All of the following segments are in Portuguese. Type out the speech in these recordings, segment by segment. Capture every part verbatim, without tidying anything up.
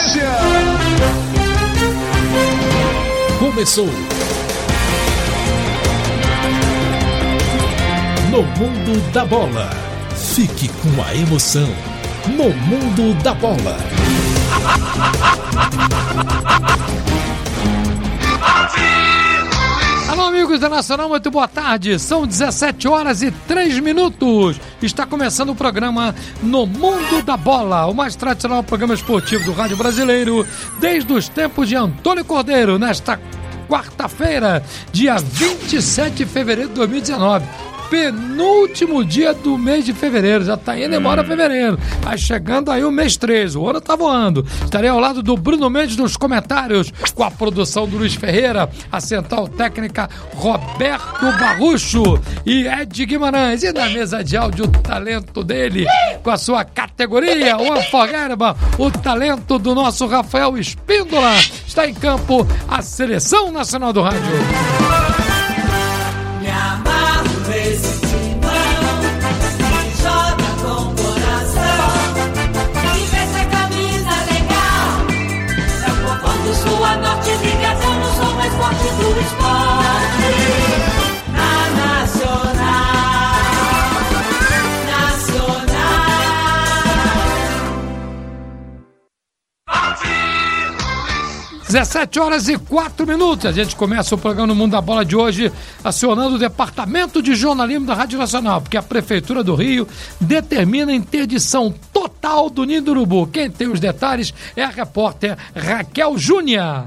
notícia. Começou. No Mundo da Bola. Fique com a emoção. No Mundo da Bola. Alô, amigos da Nacional, muito boa tarde. São dezessete horas e três minutos. Está começando o programa No Mundo da Bola, o mais tradicional programa esportivo do rádio brasileiro, desde os tempos de Antônio Cordeiro, nesta quarta-feira, dia vinte e sete de fevereiro de dois mil e dezenove. Penúltimo dia do mês de fevereiro, já tá indo embora fevereiro, vai chegando aí o mês treze, o ano tá voando. Estarei ao lado do Bruno Mendes nos comentários, com a produção do Luiz Ferreira, a central técnica Roberto Barrucho e Ed Guimarães, e na mesa de áudio o talento dele, com a sua categoria, o Unforgettable, o talento do nosso Rafael Espíndola. Está em campo a Seleção Nacional do Rádio. Esse timão que joga com coração e veste a camisa legal. É o povão do sul a norte, viajando, sou mais forte do esporte. Na Nacional, Nacional. dezessete horas e quatro minutos. A gente começa o programa No Mundo da Bola de hoje acionando o Departamento de Jornalismo da Rádio Nacional, porque a Prefeitura do Rio determina a interdição total do Ninho do Urubu. Quem tem os detalhes é a repórter Raquel Júnior.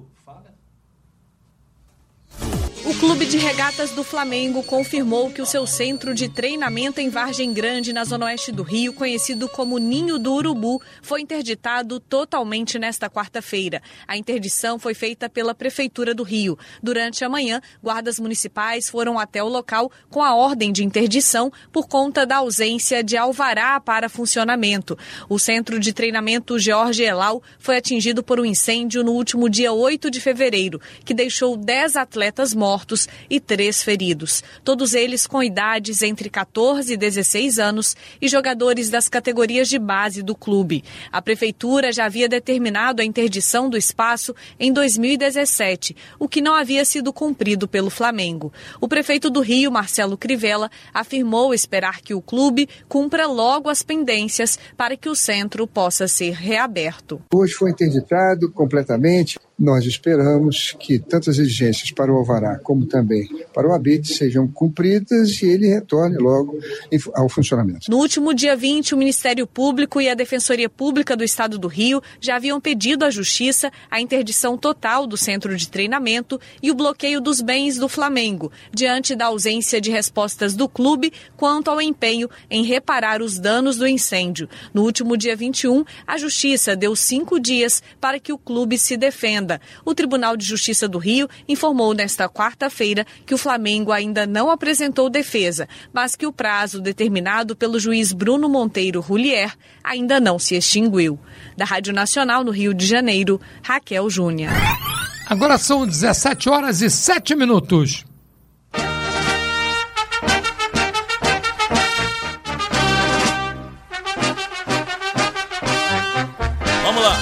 O Clube de Regatas do Flamengo confirmou que o seu centro de treinamento em Vargem Grande, na zona oeste do Rio, conhecido como Ninho do Urubu, foi interditado totalmente nesta quarta-feira. A interdição foi feita pela Prefeitura do Rio. Durante a manhã, guardas municipais foram até o local com a ordem de interdição por conta da ausência de alvará para funcionamento. O centro de treinamento Jorge Elal foi atingido por um incêndio no último dia oito de fevereiro, que deixou dez atletas mortos e três feridos, todos eles com idades entre quatorze e dezesseis anos e jogadores das categorias de base do clube. A Prefeitura já havia determinado a interdição do espaço em dois mil e dezessete, o que não havia sido cumprido pelo Flamengo. O prefeito do Rio, Marcelo Crivella, afirmou esperar que o clube cumpra logo as pendências para que o centro possa ser reaberto. Hoje foi interditado completamente. Nós esperamos que tanto as exigências para o alvará como também para o habite sejam cumpridas e ele retorne logo ao funcionamento. No último dia vinte, o Ministério Público e a Defensoria Pública do Estado do Rio já haviam pedido à Justiça a interdição total do centro de treinamento e o bloqueio dos bens do Flamengo, diante da ausência de respostas do clube quanto ao empenho em reparar os danos do incêndio. No último dia vinte e um, a Justiça deu cinco dias para que o clube se defenda. O Tribunal de Justiça do Rio informou nesta quarta-feira que o Flamengo ainda não apresentou defesa, mas que o prazo determinado pelo juiz Bruno Monteiro Rullier ainda não se extinguiu. Da Rádio Nacional no Rio de Janeiro, Raquel Júnior. Agora são dezessete horas e sete minutos. Vamos lá.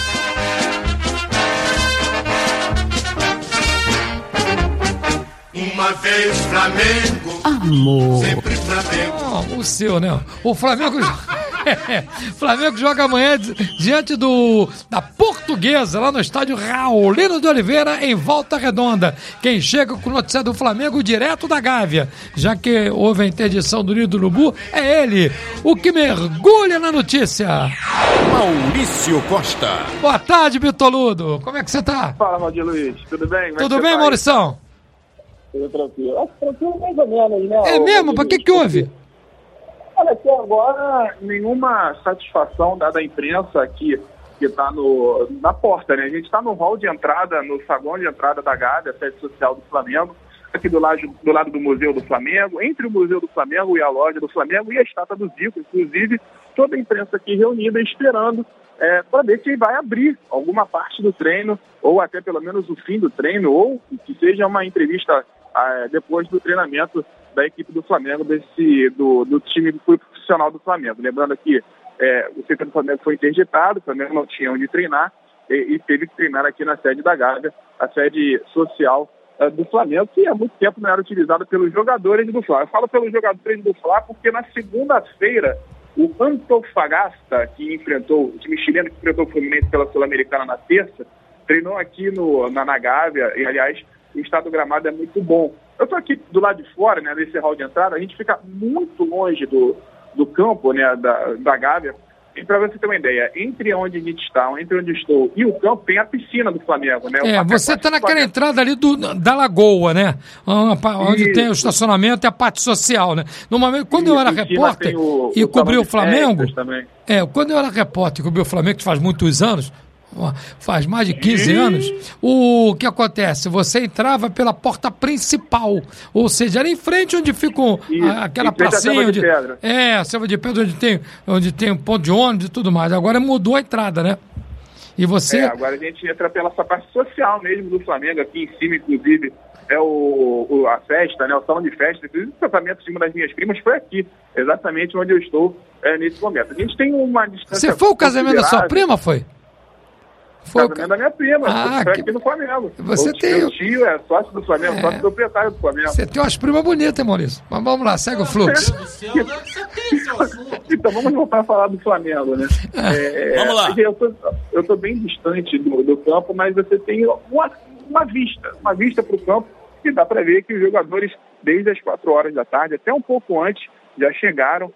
Uma vez Flamengo, amor, sempre Flamengo. Oh, o seu, né? O Flamengo, Flamengo joga amanhã diante do da Portuguesa, lá no estádio Raulino de Oliveira, em Volta Redonda. Quem chega com notícia do Flamengo direto da Gávea, já que houve a interdição do Ninho do Urubu, é ele, o que mergulha na notícia. Maurício Costa. Boa tarde, Bitoludo. Como é que você tá? Fala, Valdir Luiz. Tudo bem? Como Tudo é que bem, tá Maurição? Tudo tranquilo. Acho tranquilo mais ou menos, né? É mesmo? Para que que houve? Olha, até agora, nenhuma satisfação dada à imprensa que que está na porta, né? A gente está no hall de entrada, no saguão de entrada da Gávea, a sede social do Flamengo, aqui do lado, do lado do Museu do Flamengo, entre o Museu do Flamengo e a loja do Flamengo e a estátua do Zico, inclusive toda a imprensa aqui reunida esperando é, para ver se vai abrir alguma parte do treino, ou até pelo menos o fim do treino, ou que seja uma entrevista é, depois do treinamento da equipe do Flamengo, desse, do, do time profissional do Flamengo. Lembrando que é, o centro do Flamengo foi interditado, o Flamengo não tinha onde treinar, e, e teve que treinar aqui na sede da Gávea, a sede social uh, do Flamengo, que há muito tempo não era utilizada pelos jogadores do Fla. Eu falo pelos jogadores do Fla porque na segunda-feira o Antofagasta, que enfrentou, o time chileno que enfrentou o Fluminense pela Sul-Americana na terça, treinou aqui no, na, na Gávea, e aliás, o estado do gramado é muito bom. Eu estou aqui do lado de fora, né, nesse hall de entrada, a gente fica muito longe do, do campo, né, da, da Gávea. E para você ter uma ideia, entre onde a gente está, entre onde estou e o campo, tem a piscina do Flamengo, né? É, você está naquela entrada ali do, da Lagoa, né? Onde Isso. Tem o estacionamento e a parte social, né? Normalmente, quando Isso, eu era repórter o, e cobri o Flamengo... É, quando eu era repórter e cobri o Flamengo, que faz muitos anos, faz mais de quinze e... anos, o que acontece? Você entrava pela porta principal, ou seja, era em frente onde fica a, aquela pracinha, onde, é, a selva de pedra, onde tem, onde tem um ponto de ônibus e tudo mais. Agora mudou a entrada, né? E você... É, agora a gente entra pela essa parte social mesmo do Flamengo, aqui em cima, inclusive, é o, o, a festa, né, o salão de festa, inclusive o tratamento de uma das minhas primas foi aqui, exatamente onde eu estou é, nesse momento. A gente tem uma distância... Você foi o casamento da sua prima, foi? Foi o casamento da minha prima, ah, foi que... aqui no Flamengo. Você o tem... Meu tio é sócio do Flamengo, é... sócio proprietário do Flamengo. Você tem umas primas bonitas, hein, Maurício? Mas vamos lá, segue o fluxo. Então vamos voltar a falar do Flamengo, né? É, vamos lá. Eu tô, eu tô bem distante do, do campo, mas você tem uma, uma vista, uma vista para o campo, e dá para ver que os jogadores, desde as quatro horas da tarde, até um pouco antes, já chegaram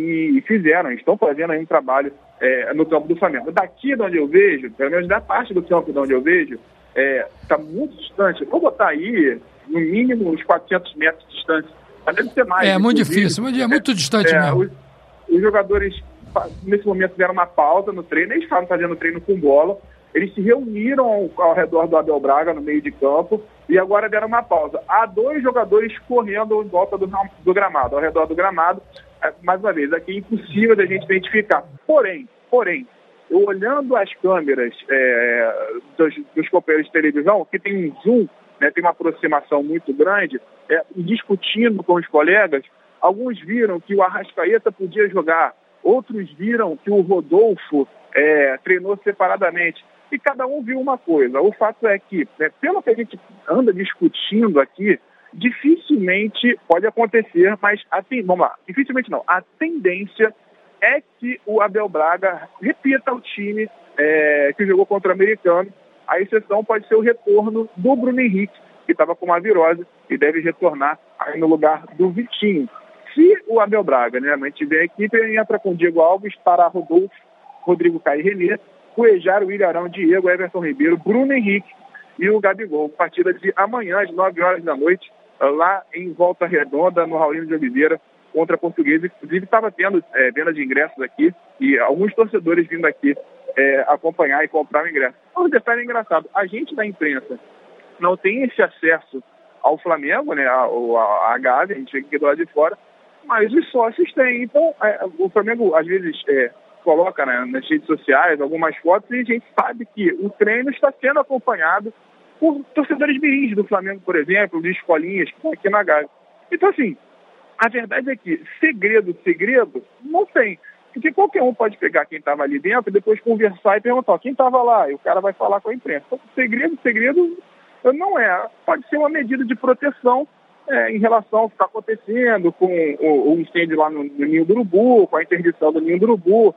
e fizeram, estão fazendo aí um trabalho é, no campo do Flamengo. Daqui de onde eu vejo, pelo menos da parte do campo de onde eu vejo, está é, muito distante. Vou botar aí, no mínimo, uns quatrocentos metros de distância. Mas deve ser mais. É muito difícil, é muito é, distante é, mesmo. Os, os jogadores, nesse momento, fizeram uma pausa no treino, eles estavam fazendo treino com bola, eles se reuniram ao, ao redor do Abel Braga, no meio de campo, e agora deram uma pausa. Há dois jogadores correndo em volta do, do gramado, ao redor do gramado. Mais uma vez, aqui é impossível da gente identificar. Porém, porém, eu olhando as câmeras é, dos, dos companheiros de televisão, que tem um zoom, né, tem uma aproximação muito grande, é, discutindo com os colegas, alguns viram que o Arrascaeta podia jogar, outros viram que o Rodolfo é, treinou separadamente. E cada um viu uma coisa. O fato é que, né, pelo que a gente anda discutindo aqui, dificilmente pode acontecer, mas assim, vamos lá, dificilmente não. A tendência é que o Abel Braga repita o time é, que jogou contra o Americano. A exceção pode ser o retorno do Bruno Henrique, que estava com uma virose e deve retornar aí no lugar do Vitinho. Se o Abel Braga, né, mantiver a equipe, ele entra com Diego Alves, Pará, Rodolfo, Rodrigo Caio e Renê, Cuejar, William Arão, Diego, Everton Ribeiro, Bruno Henrique e o Gabigol. Partida de amanhã, às nove horas da noite, lá em Volta Redonda, no Raulino de Oliveira, contra a Portuguesa. Inclusive, estava tendo é, venda de ingressos aqui e alguns torcedores vindo aqui é, acompanhar e comprar o ingresso. Um detalhe engraçado, a gente da imprensa não tem esse acesso ao Flamengo, né, a, a, a Gávea, a gente fica aqui do lado de fora, mas os sócios têm. Então, é, o Flamengo, às vezes, é, coloca, né, nas redes sociais algumas fotos e a gente sabe que o treino está sendo acompanhado por torcedores mirins do Flamengo, por exemplo, de escolinhas que estão aqui na Gávea. Então, assim, a verdade é que segredo, segredo, não tem. Porque qualquer um pode pegar quem estava ali dentro e depois conversar e perguntar quem estava lá, e o cara vai falar com a imprensa. Então, segredo, segredo não é. Pode ser uma medida de proteção é, em relação ao que está acontecendo com o, o incêndio lá no, no Ninho do Urubu, com a interdição do Ninho do Urubu,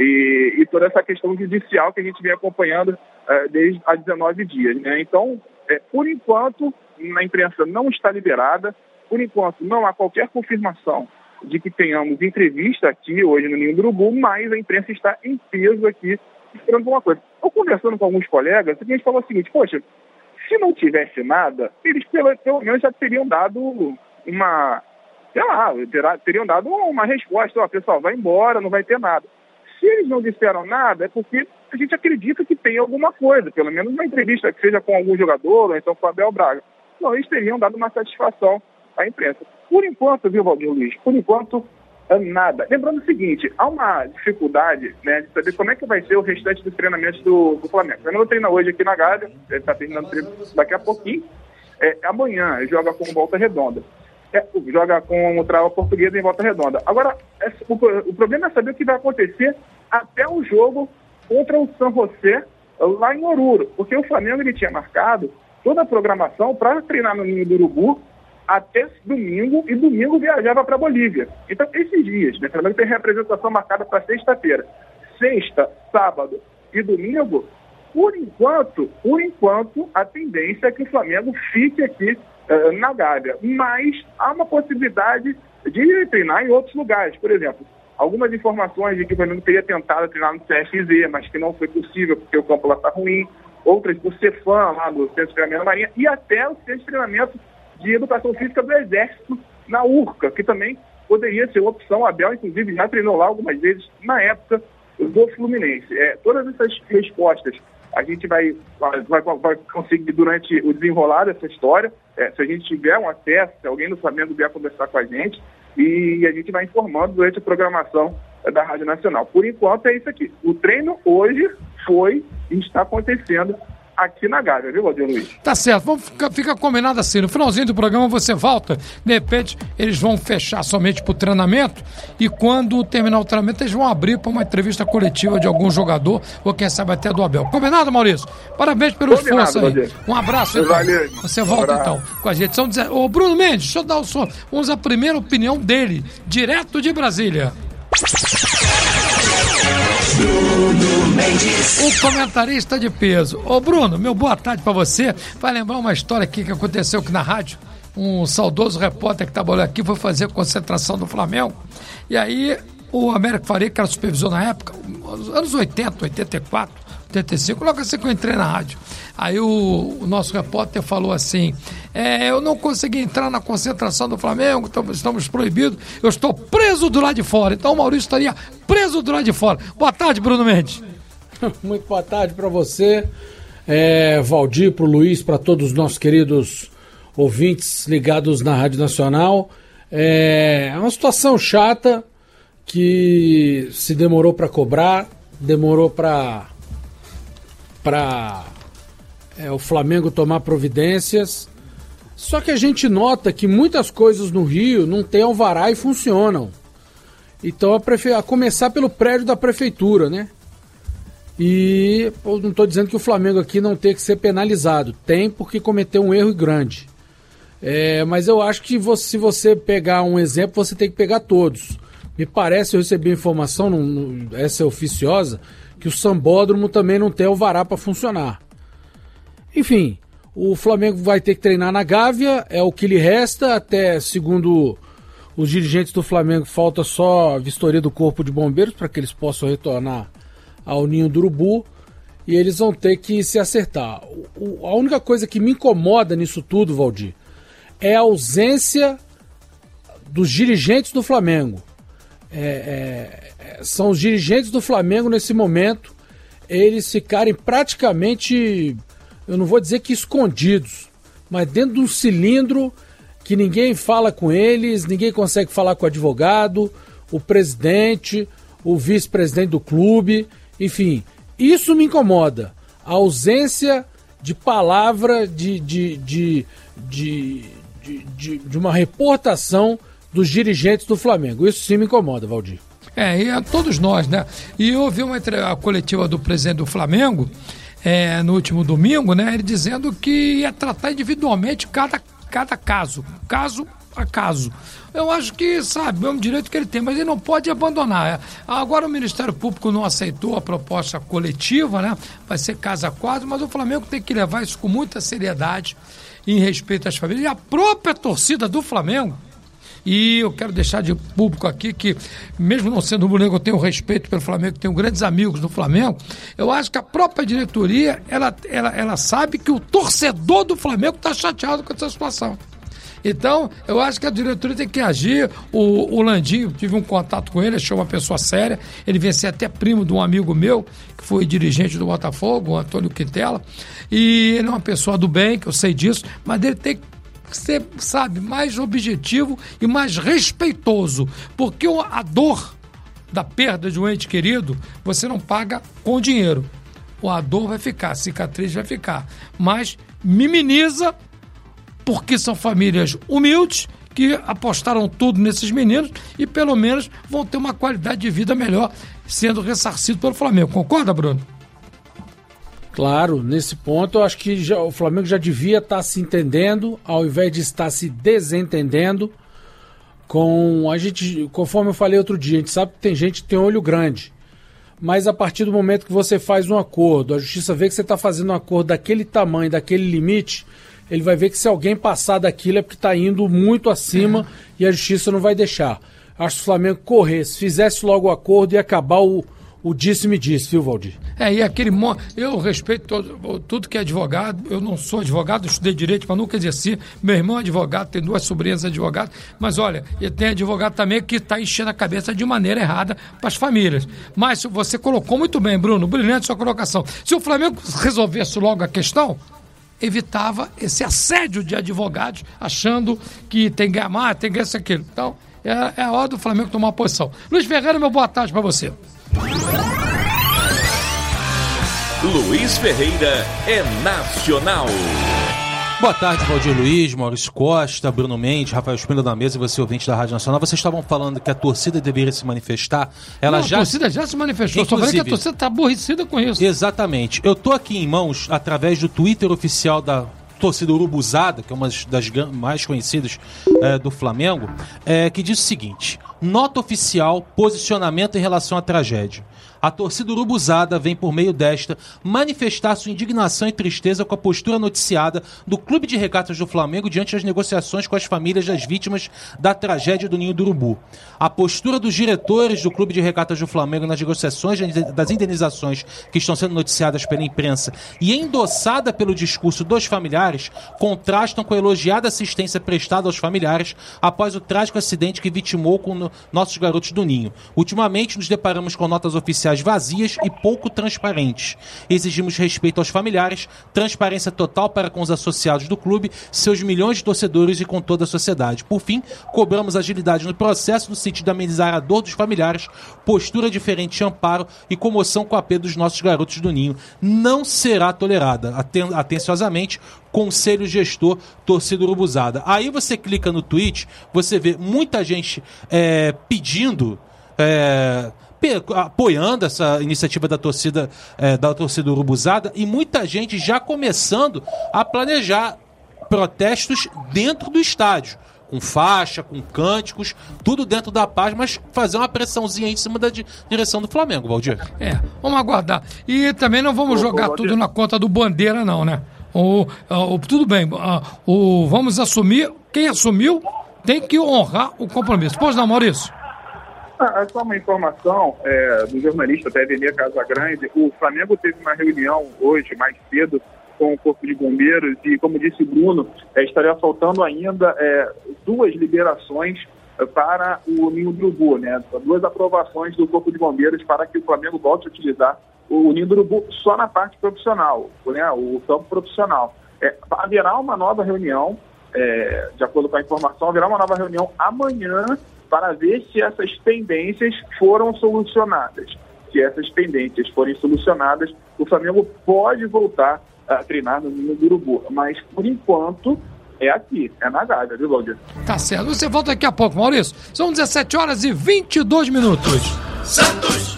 e, e toda essa questão judicial que a gente vem acompanhando é, desde há dezenove dias. Né? Então, é, por enquanto, a imprensa não está liberada, por enquanto não há qualquer confirmação de que tenhamos entrevista aqui hoje no Ninho do Urubu, mas a imprensa está em peso aqui esperando alguma coisa. Eu conversando com alguns colegas, a gente falou o seguinte, poxa, se não tivesse nada, eles pelo, pelo menos já teriam dado uma, sei lá, teriam dado uma resposta, ó, pessoal, vai embora, não vai ter nada. Se eles não disseram nada, é porque a gente acredita que tem alguma coisa, pelo menos uma entrevista que seja com algum jogador, ou então com o Abel Braga. Então, eles teriam dado uma satisfação à imprensa. Por enquanto, viu, Valdir Luiz? Por enquanto, nada. Lembrando o seguinte, há uma dificuldade, né, de saber como é que vai ser o restante dos treinamentos do, do Flamengo. Eu não treino hoje aqui na Gávea, ele está terminando o treino daqui a pouquinho. É, amanhã joga com Volta Redonda. É, joga com o Trava Portuguesa em Volta Redonda. Agora, é, o, o problema é saber o que vai acontecer até o jogo contra o San José lá em Oruro, porque o Flamengo ele tinha marcado toda a programação para treinar no Ninho do Urubu até domingo, e domingo viajava para a Bolívia. Então, esses dias, né, o Flamengo tem representação marcada para sexta-feira. Sexta, sábado e domingo, por enquanto, por enquanto, a tendência é que o Flamengo fique aqui uh, na Gávea. Mas há uma possibilidade de treinar em outros lugares. Por exemplo, algumas informações de que o Flamengo teria tentado treinar no C F Z, mas que não foi possível porque o campo lá está ruim. Outras por Cefam, lá do Centro de Treinamento da Marinha, e até o Centro de Treinamento de Educação Física do Exército, na Urca, que também poderia ser uma opção. O Abel, inclusive, já treinou lá algumas vezes na época do Fluminense. É, todas essas respostas a gente vai, vai, vai conseguir durante o desenrolar dessa história, é, se a gente tiver um acesso, se alguém do Flamengo vier conversar com a gente, e a gente vai informando durante a programação da Rádio Nacional. Por enquanto é isso aqui. O treino hoje foi e está acontecendo aqui na Gávea, viu, Valdir Luiz? Tá certo, vamos ficar, fica combinado assim, no finalzinho do programa você volta, de repente eles vão fechar somente pro treinamento, e quando terminar o treinamento eles vão abrir para uma entrevista coletiva de algum jogador, ou quem sabe até do Abel. Combinado, Maurício? Parabéns pelo Combinado, esforço aí. Valdir. Um abraço, então. Valeu. Você volta Um então com a gente. São dez... Ô Bruno Mendes, deixa eu dar o som. Vamos à primeira opinião dele, direto de Brasília. Bruno Mendes, o comentarista de peso. Ô Bruno, meu boa tarde pra você. Vai lembrar uma história aqui que aconteceu aqui na rádio. Um saudoso repórter que trabalhou aqui foi fazer a concentração do Flamengo. E aí o Américo Faria, que era supervisor na época, anos oitenta, oitenta e quatro, oitenta e cinco, logo assim que eu entrei na rádio. Aí o, o nosso repórter falou assim, é, eu não consegui entrar na concentração do Flamengo, estamos, estamos proibidos, eu estou preso do lado de fora. Então o Maurício estaria preso do lado de fora. Boa tarde, Bruno Mendes. Muito boa tarde para você, é, Valdir, para o Luiz, para todos os nossos queridos ouvintes ligados na Rádio Nacional. É, é uma situação chata que se demorou para cobrar, demorou para para é, o Flamengo tomar providências. Só que a gente nota que muitas coisas no Rio não tem alvará e funcionam. Então, a, prefe... a começar pelo prédio da prefeitura, né? E eu não estou dizendo que o Flamengo aqui não tem que ser penalizado. Tem, porque cometeu um erro grande. É, mas eu acho que você, se você pegar um exemplo, você tem que pegar todos. Me parece, eu recebi informação, não, não, essa é oficiosa, que o Sambódromo também não tem alvará para funcionar. Enfim, o Flamengo vai ter que treinar na Gávea, é o que lhe resta, até, segundo os dirigentes do Flamengo, falta só a vistoria do Corpo de Bombeiros para que eles possam retornar ao Ninho do Urubu, e eles vão ter que se acertar. O, o, a única coisa que me incomoda nisso tudo, Valdir, é a ausência dos dirigentes do Flamengo. É, é, são os dirigentes do Flamengo nesse momento, eles ficarem praticamente, eu não vou dizer que escondidos, mas dentro de um cilindro que ninguém fala com eles, ninguém consegue falar com o advogado, o presidente, o vice-presidente do clube, enfim, isso me incomoda, a ausência de palavra, de, de, de, de, de, de, de uma reportação dos dirigentes do Flamengo. Isso sim me incomoda, Valdir. É, e a todos nós, né? E eu ouvi uma a coletiva do presidente do Flamengo é, no último domingo, né? Ele dizendo que ia tratar individualmente cada, cada caso, caso a caso. Eu acho que, sabe, é um direito que ele tem, mas ele não pode abandonar. Agora o Ministério Público não aceitou a proposta coletiva, né? Vai ser caso a caso, mas o Flamengo tem que levar isso com muita seriedade em respeito às famílias. E a própria torcida do Flamengo, e eu quero deixar de público aqui que, mesmo não sendo rubro-negro, eu tenho respeito pelo Flamengo, tenho grandes amigos do Flamengo, eu acho que a própria diretoria, ela, ela, ela sabe que o torcedor do Flamengo está chateado com essa situação. Então, eu acho que a diretoria tem que agir. O, o Landinho, tive um contato com ele, achou uma pessoa séria, ele veio ser até primo de um amigo meu, que foi dirigente do Botafogo, o Antônio Quintela, e ele é uma pessoa do bem, que eu sei disso, mas ele tem que ser, sabe, mais objetivo e mais respeitoso, porque a dor da perda de um ente querido, você não paga com dinheiro. A dor vai ficar, a cicatriz vai ficar, mas minimiza, porque são famílias humildes que apostaram tudo nesses meninos e pelo menos vão ter uma qualidade de vida melhor sendo ressarcido pelo Flamengo. Concorda, Bruno? Claro, nesse ponto eu acho que já, o Flamengo já devia estar se entendendo, ao invés de estar se desentendendo. Com a gente, conforme eu falei outro dia, a gente sabe que tem gente que tem olho grande. Mas a partir do momento que você faz um acordo, a justiça vê que você está fazendo um acordo daquele tamanho, daquele limite, ele vai ver que se alguém passar daquilo é porque está indo muito acima é. e a justiça não vai deixar. Acho que o Flamengo corresse, fizesse logo o acordo e acabar o, o disse-me-disse, viu, Valdir? É, e aquele... Mo... Eu respeito todo, tudo que é advogado, eu não sou advogado, eu estudei direito, mas nunca exerci. Meu irmão é advogado, tem duas sobrinhas advogadas, mas olha, e tem advogado também que está enchendo a cabeça de maneira errada para as famílias. Mas você colocou muito bem, Bruno, brilhante sua colocação. Se o Flamengo resolvesse logo a questão, evitava esse assédio de advogados, achando que tem que ganhar mais, tem que ganhar isso, aquilo. Então, é, é a hora do Flamengo tomar uma posição. Luiz Ferreira, meu boa tarde para você. Luiz Ferreira é nacional. Boa tarde, Valdir Luiz, Maurício Costa, Bruno Mendes, Rafael Espíndola da mesa e você, ouvinte da Rádio Nacional. Vocês estavam falando que a torcida deveria se manifestar. Ela Não, já... A torcida já se manifestou. Inclusive, só falei que a torcida está aborrecida com isso. Exatamente. Eu estou aqui em mãos, através do Twitter oficial da torcida urubuzada, que é uma das mais conhecidas é, do Flamengo, é, que diz o seguinte: nota oficial, posicionamento em relação à tragédia. A torcida urubuzada vem, por meio desta, manifestar sua indignação e tristeza com a postura noticiada do Clube de Regatas do Flamengo diante das negociações com as famílias das vítimas da tragédia do Ninho do Urubu. A postura dos diretores do Clube de Regatas do Flamengo nas negociações das indenizações que estão sendo noticiadas pela imprensa e endossada pelo discurso dos familiares contrastam com a elogiada assistência prestada aos familiares após o trágico acidente que vitimou com no, nossos garotos do Ninho. Ultimamente, nos deparamos com notas oficiais vazias e pouco transparentes. Exigimos respeito aos familiares, transparência total para com os associados do clube, seus milhões de torcedores e com toda a sociedade. Por fim, cobramos agilidade no processo no sentido de amenizar a dor dos familiares, postura diferente de amparo e comoção com a perda dos nossos garotos do Ninho. Não será tolerada. Aten- atenciosamente, Conselho Gestor Torcida Urubuzada. Aí você clica no tweet, você vê muita gente é, pedindo... É, apoiando essa iniciativa da torcida, é, da torcida urubuzada e muita gente já começando a planejar protestos dentro do estádio, com faixa, com cânticos, tudo dentro da paz, mas fazer uma pressãozinha em cima da di- direção do Flamengo, Valdir. É, vamos aguardar. E também não vamos jogar tudo na conta do Bandeira, não, né? O, o, tudo bem, o, vamos assumir, quem assumiu tem que honrar o compromisso. Pois não, Maurício? Ah, só uma informação é, do jornalista até Ademir Casagrande. O Flamengo teve uma reunião hoje, mais cedo, com o Corpo de Bombeiros e, como disse o Bruno, é, estaria faltando ainda é, duas liberações é, para o Ninho do Urubu, né? Duas aprovações do Corpo de Bombeiros para que o Flamengo volte a utilizar o Ninho do Urubu só na parte profissional, né? O campo profissional. É, haverá uma nova reunião, é, de acordo com a informação, haverá uma nova reunião amanhã para ver se essas pendências foram solucionadas. Se essas pendências forem solucionadas, o Flamengo pode voltar a treinar no Ninho do Urubu. Mas, por enquanto, é aqui, é na Gávea, viu, Valdir? Tá certo. Você volta daqui a pouco, Maurício. São dezessete horas e vinte e dois minutos. Santos!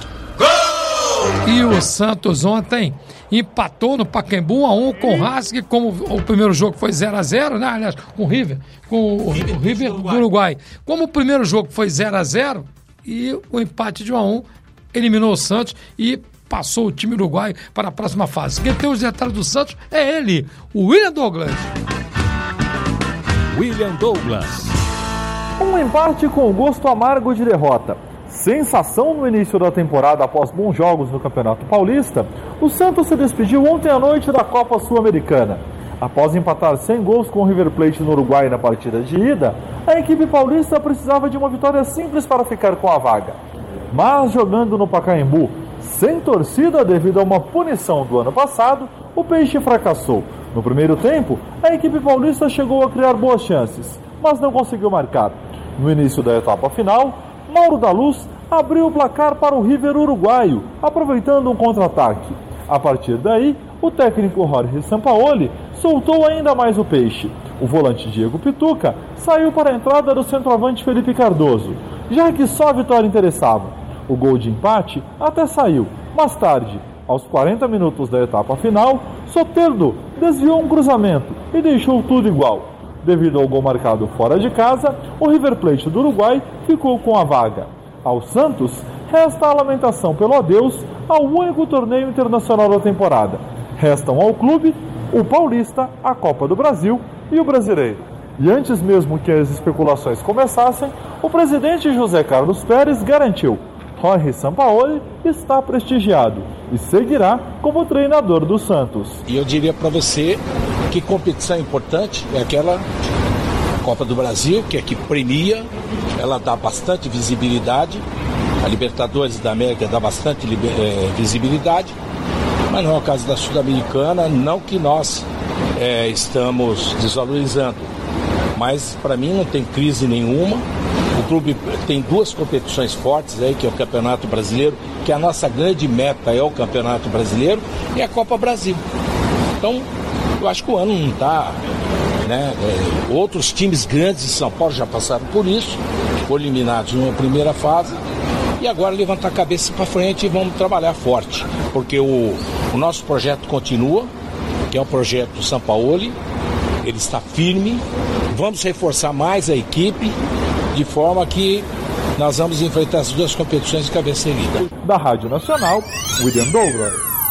Gol! E o Santos ontem empatou no Pacaembu um a um com o Racing, como o primeiro jogo foi zero a zero, né? Aliás, com o River, com o River, o River do Uruguai. Como o primeiro jogo foi zero a zero e o empate de um a um eliminou o Santos e passou o time uruguaio para a próxima fase. Quem tem os detalhes do Santos é ele, o William Douglas. William Douglas. Um empate com gosto amargo de derrota. Sensação no início da temporada após bons jogos no Campeonato Paulista, o Santos se despediu ontem à noite da Copa Sul-Americana. Após empatar sem gols com o River Plate no Uruguai na partida de ida, a equipe paulista precisava de uma vitória simples para ficar com a vaga. Mas jogando no Pacaembu, sem torcida devido a uma punição do ano passado, o Peixe fracassou. No primeiro tempo, a equipe paulista chegou a criar boas chances, mas não conseguiu marcar. No início da etapa final, Mauro da Luz abriu o placar para o River uruguaio, aproveitando um contra-ataque. A partir daí, o técnico Jorge Sampaoli soltou ainda mais o Peixe. O volante Diego Pituca saiu para a entrada do centroavante Felipe Cardoso, já que só a vitória interessava. O gol de empate até saiu. Mais tarde, Aos quarenta minutos da etapa final, Soteldo desviou um cruzamento e deixou tudo igual. Devido ao gol marcado fora de casa, o River Plate do Uruguai ficou com a vaga. Ao Santos, resta a lamentação pelo adeus ao único torneio internacional da temporada. Restam ao clube o Paulista, a Copa do Brasil e o Brasileiro. E antes mesmo que as especulações começassem, o presidente José Carlos Pérez garantiu: Jorge Sampaoli está prestigiado e seguirá como treinador do Santos. E eu diria para você que competição importante é aquela Copa do Brasil, que é que premia, ela dá bastante visibilidade, a Libertadores da América dá bastante é, visibilidade, mas não é o caso da Sul-Americana, não que nós é, estamos desvalorizando, mas para mim não tem crise nenhuma. O clube tem duas competições fortes aí, que é o Campeonato Brasileiro, que a nossa grande meta é o Campeonato Brasileiro, e a Copa Brasil. Então, eu acho que o ano não está, né? É, outros times grandes de São Paulo já passaram por isso, foram eliminados numa primeira fase, e agora levantar a cabeça para frente e vamos trabalhar forte, porque o, o nosso projeto continua, que é o projeto Sampaoli, ele está firme, vamos reforçar mais a equipe, de forma que nós vamos enfrentar as duas competições de cabeça erguida. Da Rádio Nacional, William Douglas.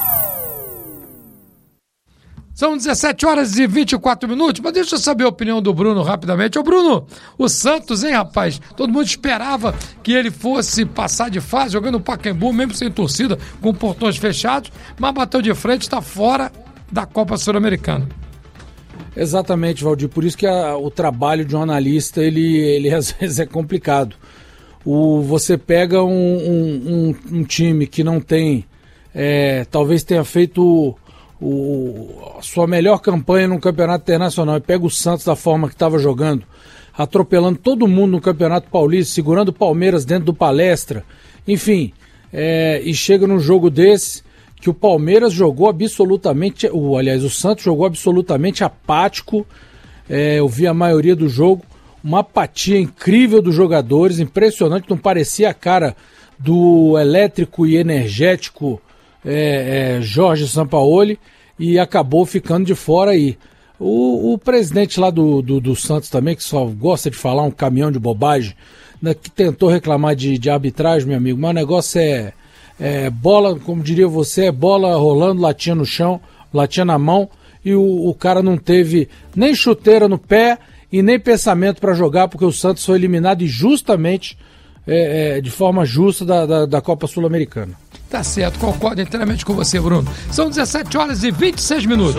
São dezessete horas e vinte e quatro minutos, mas deixa eu saber a opinião do Bruno rapidamente. Ô Bruno, o Santos, hein, rapaz? Todo mundo esperava que ele fosse passar de fase, jogando o Pacaembu, mesmo sem torcida, com portões fechados, mas bateu de frente, está fora da Copa Sul-Americana. Exatamente, Valdir, por isso que a, o trabalho de um analista, ele, ele às vezes é complicado. O, você pega um, um, um, um time que não tem, é, talvez tenha feito o, o, a sua melhor campanha no Campeonato Internacional, e pega o Santos da forma que estava jogando, atropelando todo mundo no Campeonato Paulista, segurando o Palmeiras dentro do Palestra, enfim, é, e chega num jogo desse, que o Palmeiras jogou absolutamente, o, aliás, o Santos jogou absolutamente apático, é, eu vi a maioria do jogo, uma apatia incrível dos jogadores, impressionante, não parecia a cara do elétrico e energético é, é, Jorge Sampaoli, e acabou ficando de fora aí. O, o presidente lá do, do, do Santos também, que só gosta de falar um caminhão de bobagem, né, que tentou reclamar de, de arbitragem, meu amigo, mas o negócio é... É, bola, como diria você, é bola rolando, latinha no chão, latinha na mão, e o, o cara não teve nem chuteira no pé e nem pensamento para jogar, porque o Santos foi eliminado injustamente, é, é, de forma justa da, da, da Copa Sul-Americana. Tá certo, concordo inteiramente com você, Bruno. São dezessete horas e vinte e seis minutos.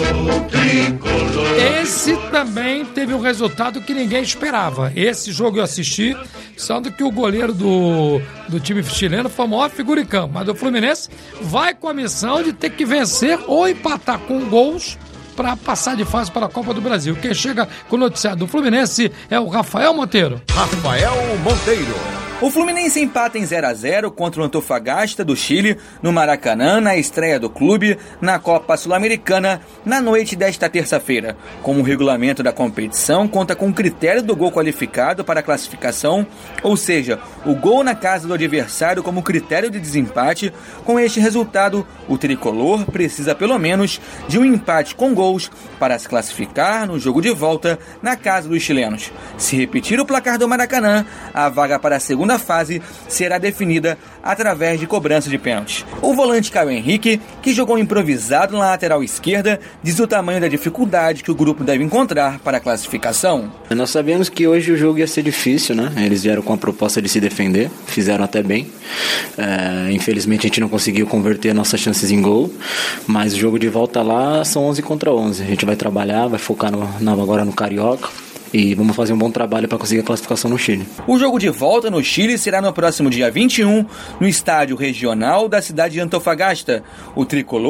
Esse também teve um resultado que ninguém esperava. Esse jogo eu assisti, sendo que o goleiro do, do time chileno foi a maior figura em campo. Mas o Fluminense vai com a missão de ter que vencer ou empatar com gols para passar de fase para a Copa do Brasil. Quem chega com o noticiário do Fluminense é o Rafael Monteiro. Rafael Monteiro. O Fluminense empata em zero a zero contra o Antofagasta do Chile no Maracanã na estreia do clube na Copa Sul-Americana na noite desta terça-feira. Como o regulamento da competição conta com o critério do gol qualificado para a classificação, ou seja, o gol na casa do adversário como critério de desempate, com este resultado, o tricolor precisa pelo menos de um empate com gols para se classificar no jogo de volta na casa dos chilenos. Se repetir o placar do Maracanã, a vaga para a segunda fase será definida através de cobrança de pênaltis. O volante Caio Henrique, que jogou improvisado na lateral esquerda, diz o tamanho da dificuldade que o grupo deve encontrar para a classificação. Nós sabemos que hoje o jogo ia ser difícil, né? Eles vieram com a proposta de se defender, fizeram até bem. É, infelizmente a gente não conseguiu converter nossas chances em gol, mas o jogo de volta lá são onze contra onze. A gente vai trabalhar, vai focar no, no, agora no Carioca. E vamos fazer um bom trabalho para conseguir a classificação no Chile. O jogo de volta no Chile será no próximo dia vinte e um, no estádio regional da cidade de Antofagasta. O tricolor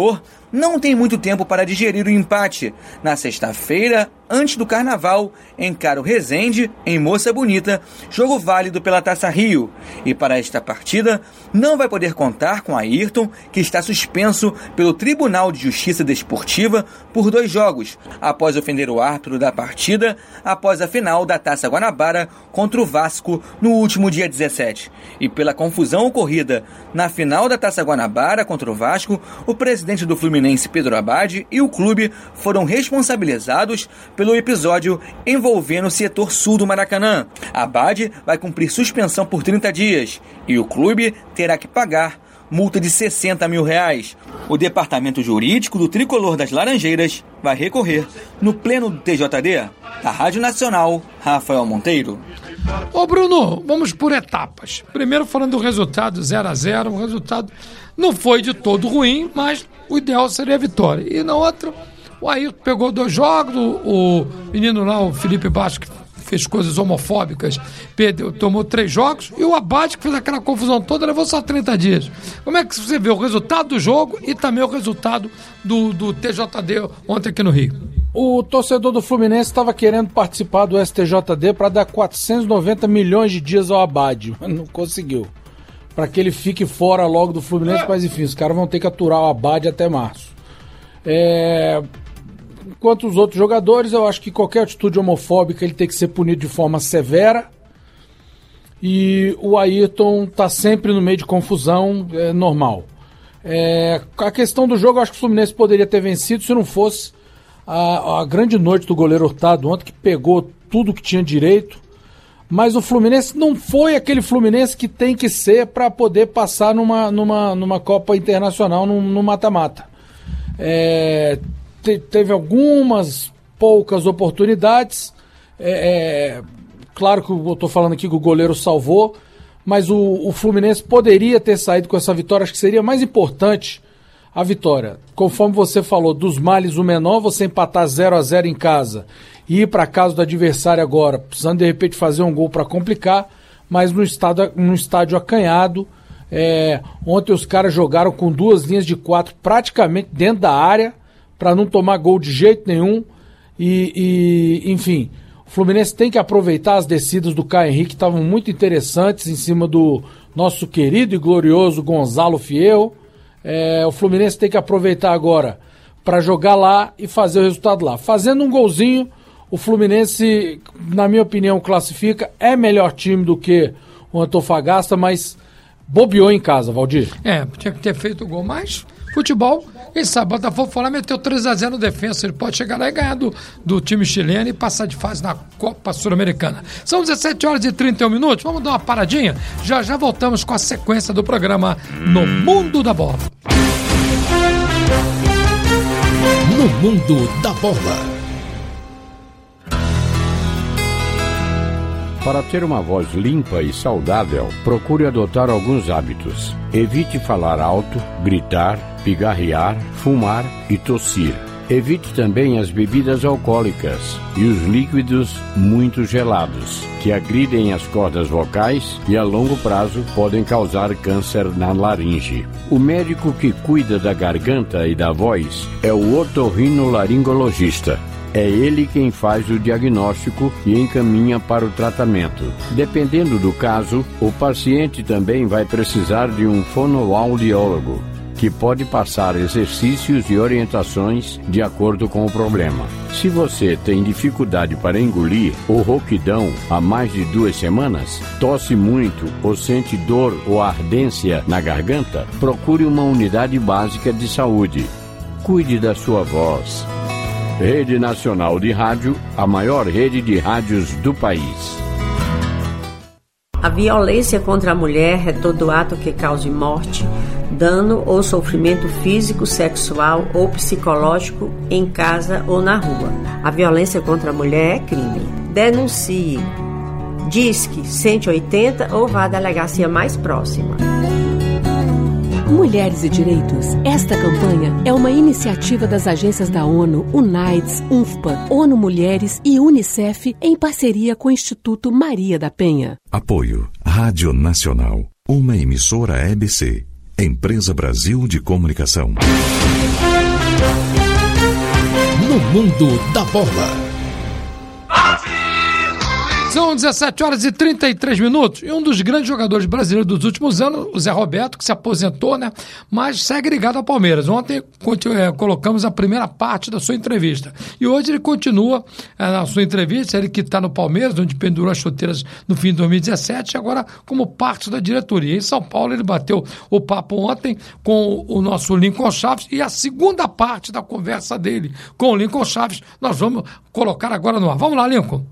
não tem muito tempo para digerir o empate. Na sexta-feira, antes do Carnaval, encara o Resende, em Moça Bonita, jogo válido pela Taça Rio. E para esta partida, não vai poder contar com Ayrton, que está suspenso pelo Tribunal de Justiça Desportiva por dois jogos, após ofender o árbitro da partida, após a final da Taça Guanabara contra o Vasco no último dia dezessete. E pela confusão ocorrida na final da Taça Guanabara contra o Vasco, o presidente do Fluminense, Pedro Abad, e o clube foram responsabilizados pelo episódio envolvendo o setor sul do Maracanã. Abad vai cumprir suspensão por trinta dias e o clube terá que pagar multa de sessenta mil reais. O departamento jurídico do Tricolor das Laranjeiras vai recorrer no pleno do T J D. Da Rádio Nacional, Rafael Monteiro. Ô Bruno, vamos por etapas. Primeiro falando do resultado zero a zero, o resultado não foi de todo ruim, mas o ideal seria a vitória. E na outra, o Ayrton pegou dois jogos, o menino lá, o Felipe Baixo, que fez coisas homofóbicas, perdeu, tomou três jogos, e o Abad, que fez aquela confusão toda, levou só trinta dias. Como é que você vê o resultado do jogo e também o resultado do, do T J D ontem aqui no Rio? O torcedor do Fluminense estava querendo participar do S T J D para dar quatrocentos e noventa milhões de dias ao Abad, mas não conseguiu. Para que ele fique fora logo do Fluminense, mas enfim, os caras vão ter que aturar o Abad até março. É... Quanto os outros jogadores, eu acho que qualquer atitude homofóbica ele tem que ser punido de forma severa. E o Ayrton tá sempre no meio de confusão, é normal. É, a questão do jogo, eu acho que o Fluminense poderia ter vencido se não fosse a, a grande noite do goleiro Hurtado ontem, que pegou tudo que tinha direito. Mas o Fluminense não foi aquele Fluminense que tem que ser para poder passar numa, numa, numa Copa Internacional, no, no mata-mata. É... Teve algumas poucas oportunidades. É, é, claro que eu estou falando aqui que o goleiro salvou, mas o, o Fluminense poderia ter saído com essa vitória. Acho que seria mais importante a vitória. Conforme você falou, dos males o menor, você empatar zero a zero em casa e ir para casa do adversário agora, precisando de repente fazer um gol para complicar, mas no estádio, no estádio acanhado. É, ontem os caras jogaram com duas linhas de quatro praticamente dentro da área, para não tomar gol de jeito nenhum. E, e, enfim, o Fluminense tem que aproveitar as descidas do Caio Henrique, que estavam muito interessantes em cima do nosso querido e glorioso Gonzalo Fierro. É, o Fluminense tem que aproveitar agora para jogar lá e fazer o resultado lá. Fazendo um golzinho, o Fluminense, na minha opinião, classifica. É melhor time do que o Antofagasta, mas bobeou em casa, Valdir. É, tinha que ter feito o gol, mas futebol, quem sabe, Botafogo foi lá, meteu três a zero no defensa, ele pode chegar lá e ganhar do, do time chileno e passar de fase na Copa Sul-Americana. São dezessete horas e trinta e um minutos, vamos dar uma paradinha, já já voltamos com a sequência do programa No Mundo da Bola. No Mundo da Bola. Para ter uma voz limpa e saudável, procure adotar alguns hábitos. Evite falar alto, gritar, pigarrear, fumar e tossir. Evite também as bebidas alcoólicas e os líquidos muito gelados, que agridem as cordas vocais e a longo prazo podem causar câncer na laringe. O médico que cuida da garganta e da voz é o otorrinolaringologista. É ele quem faz o diagnóstico e encaminha para o tratamento. Dependendo do caso, o paciente também vai precisar de um fonoaudiólogo, que pode passar exercícios e orientações de acordo com o problema. Se você tem dificuldade para engolir ou rouquidão há mais de duas semanas, tosse muito ou sente dor ou ardência na garganta, procure uma unidade básica de saúde. Cuide da sua voz. Rede Nacional de Rádio, a maior rede de rádios do país. A violência contra a mulher é todo ato que cause morte, dano ou sofrimento físico, sexual ou psicológico em casa ou na rua. A violência contra a mulher é crime. Denuncie. Disque cento e oitenta ou vá à delegacia mais próxima. Mulheres e Direitos. Esta campanha é uma iniciativa das agências da ONU, UNAIDS, UNFPA, ONU Mulheres e UNICEF em parceria com o Instituto Maria da Penha. Apoio Rádio Nacional, uma emissora E B C, Empresa Brasil de Comunicação. Mundo da Bola. São dezessete horas e trinta e três minutos. E um dos grandes jogadores brasileiros dos últimos anos, o Zé Roberto, que se aposentou, né? Mas segue ligado ao Palmeiras. Ontem é, colocamos a primeira parte da sua entrevista. E hoje ele continua é, na sua entrevista, ele que está no Palmeiras, onde pendurou as chuteiras no fim de dois mil e dezessete, agora como parte da diretoria. Em São Paulo ele bateu o papo ontem com o nosso Lincoln Chaves, e a segunda parte da conversa dele com o Lincoln Chaves nós vamos colocar agora no ar. Vamos lá, Lincoln.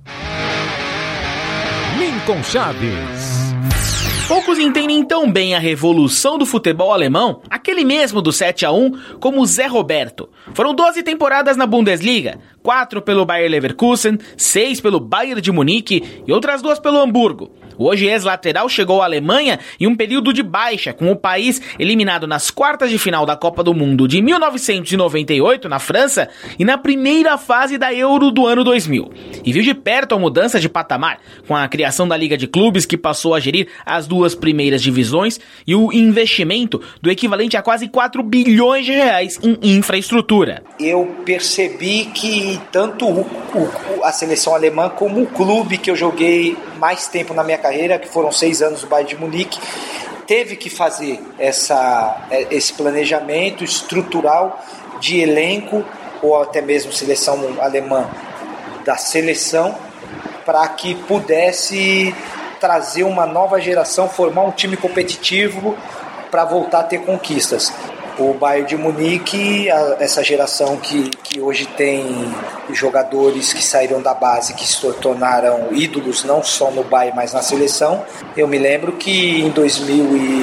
Lincoln Chaves. Poucos entendem tão bem a revolução do futebol alemão, aquele mesmo do sete a um, como o Zé Roberto. Foram doze temporadas na Bundesliga, quatro pelo Bayer Leverkusen, seis pelo Bayern de Munique e outras duas pelo Hamburgo. O hoje ex-lateral chegou à Alemanha em um período de baixa, com o país eliminado nas quartas de final da Copa do Mundo de mil novecentos e noventa e oito, na França, e na primeira fase da Euro do ano dois mil. E viu de perto a mudança de patamar, com a criação da Liga de Clubes, que passou a gerir as duas primeiras divisões, e o investimento do equivalente a quase quatro bilhões de reais em infraestrutura. Eu percebi que tanto o, o, a seleção alemã como o clube que eu joguei mais tempo na minha carreira, que foram seis anos no Bayern de Munique, teve que fazer essa, esse planejamento estrutural de elenco, ou até mesmo seleção alemã da seleção, para que pudesse trazer uma nova geração, formar um time competitivo para voltar a ter conquistas. O Bayern de Munique, a, essa geração que, que hoje tem jogadores que saíram da base, que se tornaram ídolos não só no Bayern, mas na seleção. Eu me lembro que em dois mil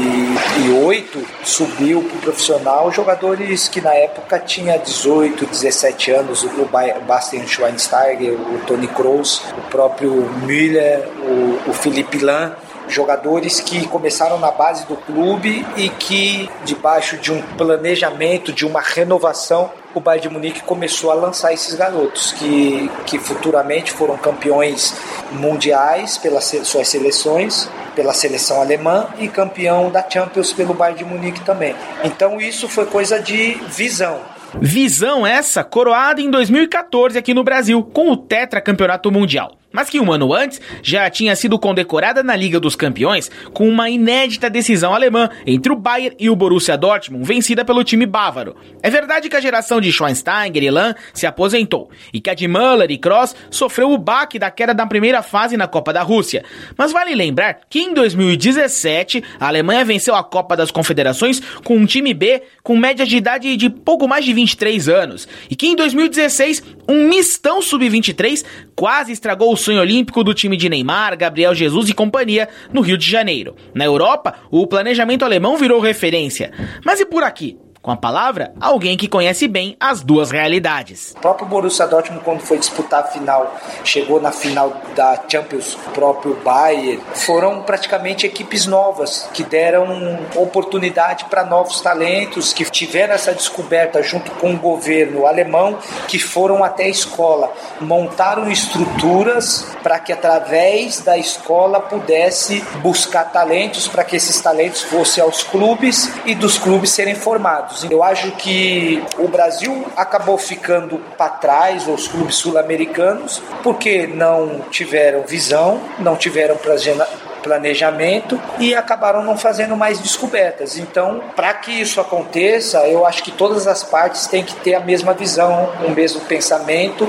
e oito subiu para o profissional jogadores que na época tinham dezoito, dezessete anos, o Bastian Schweinsteiger, o Toni Kroos, o próprio Müller, o, o Philipp Lahm. Jogadores que começaram na base do clube e que, debaixo de um planejamento, de uma renovação, o Bayern de Munique começou a lançar esses garotos, que, que futuramente foram campeões mundiais pelas suas seleções, pela seleção alemã, e campeão da Champions pelo Bayern de Munique também. Então isso foi coisa de visão. Visão essa coroada em dois mil e catorze aqui no Brasil, com o tetracampeonato mundial. Mas que um ano antes já tinha sido condecorada na Liga dos Campeões com uma inédita decisão alemã entre o Bayern e o Borussia Dortmund, vencida pelo time bávaro. É verdade que a geração de Schweinsteiger e Lahm se aposentou, e que a de Müller e Kroos sofreu o baque da queda da primeira fase na Copa da Rússia. Mas vale lembrar que em dois mil e dezessete a Alemanha venceu a Copa das Confederações com um time B com média de idade de pouco mais de vinte e três anos, e que em dois mil e dezesseis um mistão sub vinte e três quase estragou o sonho olímpico do time de Neymar, Gabriel Jesus e companhia no Rio de Janeiro. Na Europa, o planejamento alemão virou referência. Mas e por aqui? Com a palavra, alguém que conhece bem as duas realidades. O próprio Borussia Dortmund, quando foi disputar a final, chegou na final da Champions, o próprio Bayern, foram praticamente equipes novas, que deram oportunidade para novos talentos, que tiveram essa descoberta junto com o governo alemão, que foram até a escola, montaram estruturas para que através da escola pudesse buscar talentos, para que esses talentos fossem aos clubes e dos clubes serem formados. Eu acho que o Brasil acabou ficando para trás, os clubes sul-americanos, porque não tiveram visão, não tiveram planejamento e acabaram não fazendo mais descobertas. Então, para que isso aconteça, eu acho que todas as partes têm que ter a mesma visão, o mesmo pensamento.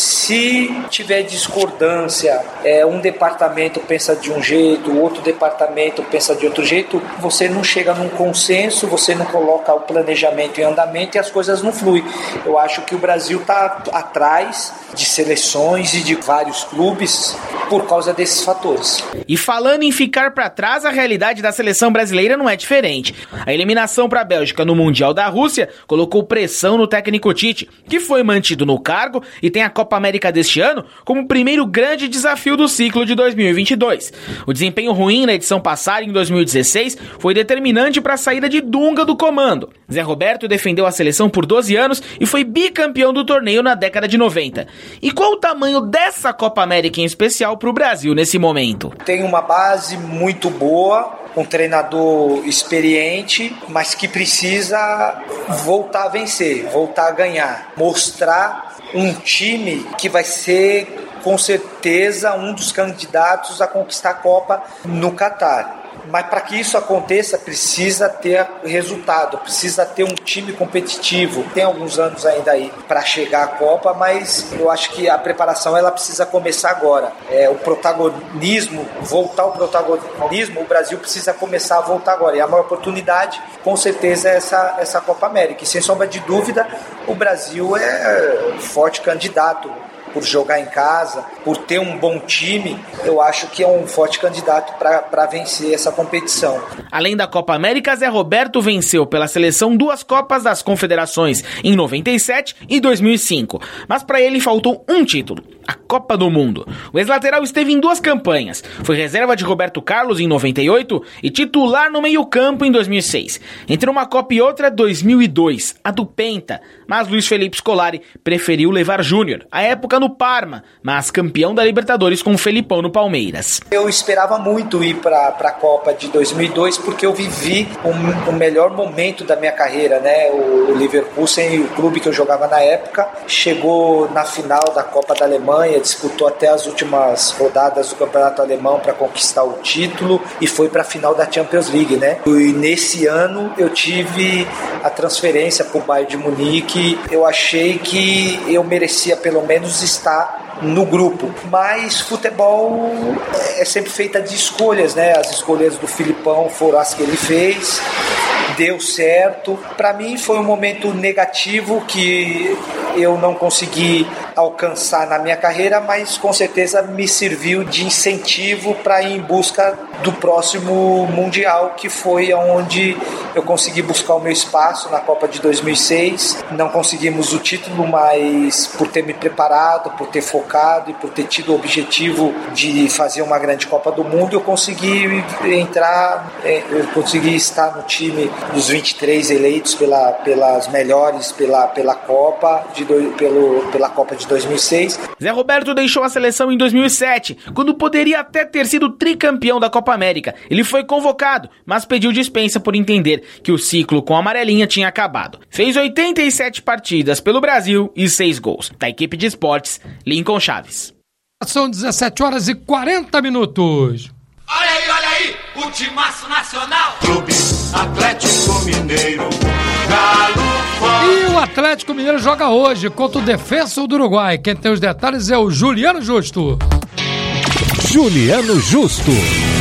Se tiver discordância, é, um departamento pensa de um jeito, o outro departamento pensa de outro jeito, você não chega num consenso, você não coloca o planejamento em andamento e as coisas não fluem. Eu acho que o Brasil está atrás de seleções e de vários clubes por causa desses fatores. E falando em ficar para trás, a realidade da seleção brasileira não é diferente. A eliminação para a Bélgica no Mundial da Rússia colocou pressão no técnico Tite, que foi mantido no cargo e tem a Copa América deste ano como o primeiro grande desafio do ciclo de dois mil e vinte e dois. O desempenho ruim na edição passada, em dois mil e dezesseis, foi determinante para a saída de Dunga do comando. Zé Roberto defendeu a seleção por doze anos e foi bicampeão do torneio na década de noventa. E qual o tamanho dessa Copa América em especial para o Brasil nesse momento? Tem uma base muito boa, um treinador experiente, mas que precisa voltar a vencer, voltar a ganhar, mostrar um time que vai ser com certeza um dos candidatos a conquistar a Copa no Catar. Mas para que isso aconteça, precisa ter resultado, precisa ter um time competitivo. Tem alguns anos ainda aí para chegar à Copa, mas eu acho que a preparação ela precisa começar agora. É, o protagonismo, voltar ao protagonismo, o Brasil precisa começar a voltar agora. E a maior oportunidade, com certeza, é essa, essa Copa América. E sem sombra de dúvida, o Brasil é forte candidato. Por jogar em casa, por ter um bom time, eu acho que é um forte candidato para vencer essa competição. Além da Copa América, Zé Roberto venceu pela seleção duas Copas das Confederações, em noventa e sete e dois mil e cinco. Mas para ele faltou um título, a Copa do Mundo. O ex-lateral esteve em duas campanhas. Foi reserva de Roberto Carlos em noventa e oito e titular no meio-campo em dois mil e seis. Entre uma Copa e outra, dois mil e dois, a do Penta. Mas Luiz Felipe Scolari preferiu levar Júnior, à época no Parma, mas campeão da Libertadores com o Felipão no Palmeiras. Eu esperava muito ir para a Copa de dois mil e dois porque eu vivi o, o melhor momento da minha carreira, né? O, o Leverkusen, o clube que eu jogava na época, chegou na final da Copa da Alemanha, disputou até as últimas rodadas do Campeonato Alemão para conquistar o título e foi para a final da Champions League, né? E nesse ano eu tive a transferência para o Bayern de Munique. Eu achei que eu merecia pelo menos estar no grupo, mas futebol é sempre feita de escolhas, né? As escolhas do Filipão foram as que ele fez, deu certo. Para mim foi um momento negativo que eu não consegui alcançar na minha carreira, mas com certeza me serviu de incentivo para ir em busca do próximo Mundial, que foi onde eu consegui buscar o meu espaço na Copa de dois mil e seis. Não conseguimos o título, mas por ter me preparado, por ter focado e por ter tido o objetivo de fazer uma grande Copa do Mundo, eu consegui entrar, eu consegui estar no time dos vinte e três eleitos pela, pelas melhores pela, pela Copa de do, pelo, pela Copa de dois mil e seis. Zé Roberto deixou a seleção em dois mil e sete, quando poderia até ter sido tricampeão da Copa América. Ele foi convocado, mas pediu dispensa por entender que o ciclo com a amarelinha tinha acabado. Fez oitenta e sete partidas pelo Brasil e seis gols. Da equipe de esportes, Lincoln Chaves. São dezessete horas e quarenta minutos. Olha aí, olha aí, o timaço nacional. Clube Atlético Mineiro, Galo. E o Atlético Mineiro joga hoje contra o Defensa do Uruguai. Quem tem os detalhes é o Juliano Justo. Juliano Justo.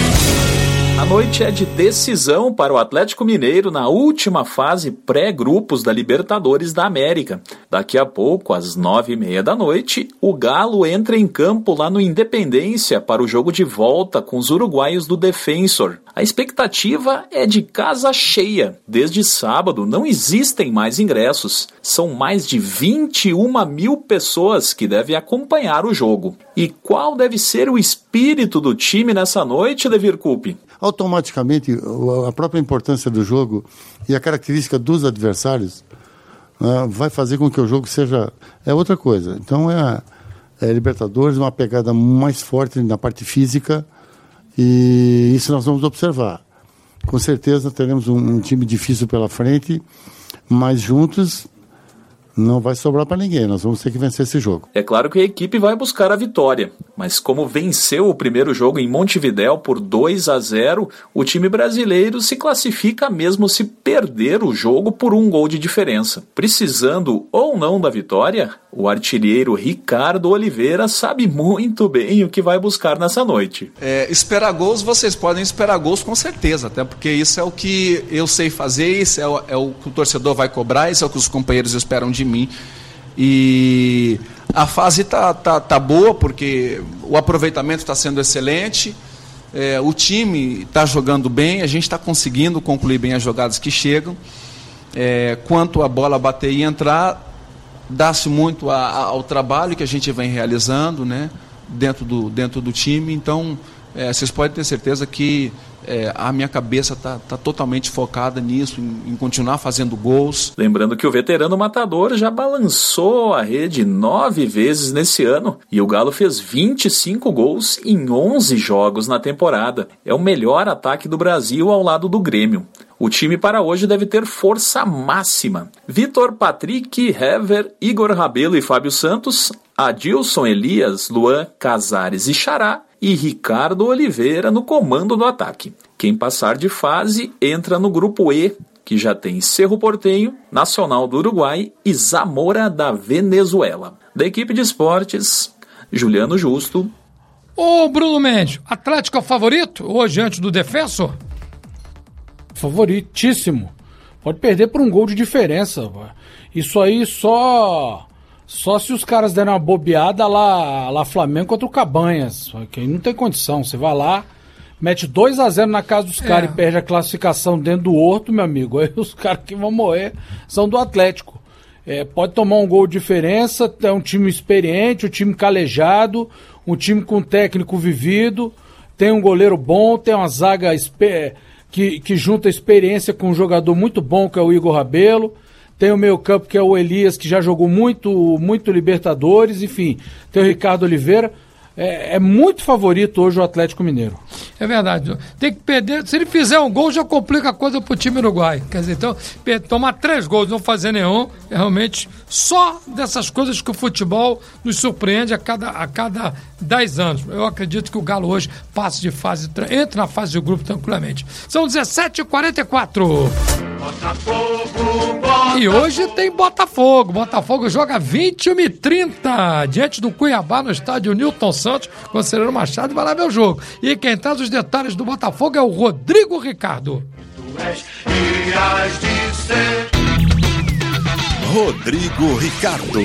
A noite é de decisão para o Atlético Mineiro na última fase pré-grupos da Libertadores da América. Daqui a pouco, às nove e meia da noite, o Galo entra em campo lá no Independência para o jogo de volta com os uruguaios do Defensor. A expectativa é de casa cheia. Desde sábado não existem mais ingressos. São mais de vinte e uma mil pessoas que devem acompanhar o jogo. E qual deve ser o espírito do time nessa noite, Levir Coupe? Automaticamente, a própria importância do jogo e a característica dos adversários uh, vai fazer com que o jogo seja... É outra coisa. Então, é, é Libertadores, uma pegada mais forte na parte física, e isso nós vamos observar. Com certeza teremos um, um time difícil pela frente, mas juntos não vai sobrar para ninguém, nós vamos ter que vencer esse jogo. É claro que a equipe vai buscar a vitória, mas como venceu o primeiro jogo em Montevidéu por dois a zero, o time brasileiro se classifica mesmo se perder o jogo por um gol de diferença. Precisando ou não da vitória, o artilheiro Ricardo Oliveira sabe muito bem o que vai buscar nessa noite. É, esperar gols, vocês podem esperar gols com certeza, até porque isso é o que eu sei fazer, isso é o, é o que o torcedor vai cobrar, isso é o que os companheiros esperam de mim. E a fase tá, tá, tá boa, porque o aproveitamento está sendo excelente, é, o time está jogando bem, a gente está conseguindo concluir bem as jogadas que chegam. É, quanto a bola bater e entrar, dá-se muito a, a, ao trabalho que a gente vem realizando, né, dentro, do, dentro do time. Então, é, vocês podem ter certeza que é, a minha cabeça está tá totalmente focada nisso, em, em continuar fazendo gols. Lembrando que o veterano matador já balançou a rede nove vezes nesse ano e o Galo fez vinte e cinco gols em onze jogos na temporada. É o melhor ataque do Brasil ao lado do Grêmio. O time para hoje deve ter força máxima. Vitor, Patrick, Hever, Igor Rabelo e Fábio Santos, Adilson, Elias, Luan, Casares e Xará e Ricardo Oliveira no comando do ataque. Quem passar de fase entra no grupo E, que já tem Cerro Porteño, Nacional do Uruguai e Zamora da Venezuela. Da equipe de esportes, Juliano Justo. Ô Bruno Mendes, Atlético é o favorito hoje antes do Defensor? Favoritíssimo. Pode perder por um gol de diferença. Isso aí só só se os caras derem uma bobeada lá, lá Flamengo contra o Cabanhas. Que aí não tem condição. Você vai lá, mete dois a zero na casa dos caras É. e perde a classificação dentro do Horto, meu amigo. Aí os caras que vão morrer são do Atlético. É, pode tomar um gol de diferença. É um time experiente, um time calejado, um time com técnico vivido. Tem um goleiro bom, tem uma zaga espe- que, que junta experiência com um jogador muito bom, que é o Igor Rabelo. Tem o meio campo, que é o Elias, que já jogou muito, muito Libertadores. Enfim, tem o Ricardo Oliveira. É, é muito favorito hoje o Atlético Mineiro. É verdade. Tem que perder. Se ele fizer um gol, já complica a coisa pro time uruguai. Quer dizer, então, per- tomar três gols e não fazer nenhum, é realmente só dessas coisas que o futebol nos surpreende a cada, a cada dez anos. Eu acredito que o Galo hoje passe de fase, tra- entre na fase de grupo tranquilamente. São dezessete e quarenta e quatro. E hoje tem Botafogo. Botafogo joga vinte e uma e trinta diante do Cuiabá no estádio Newton Santos. Conselheiro Machado vai lá ver o jogo. E quem traz os detalhes do Botafogo é o Rodrigo Ricardo. Rodrigo Ricardo.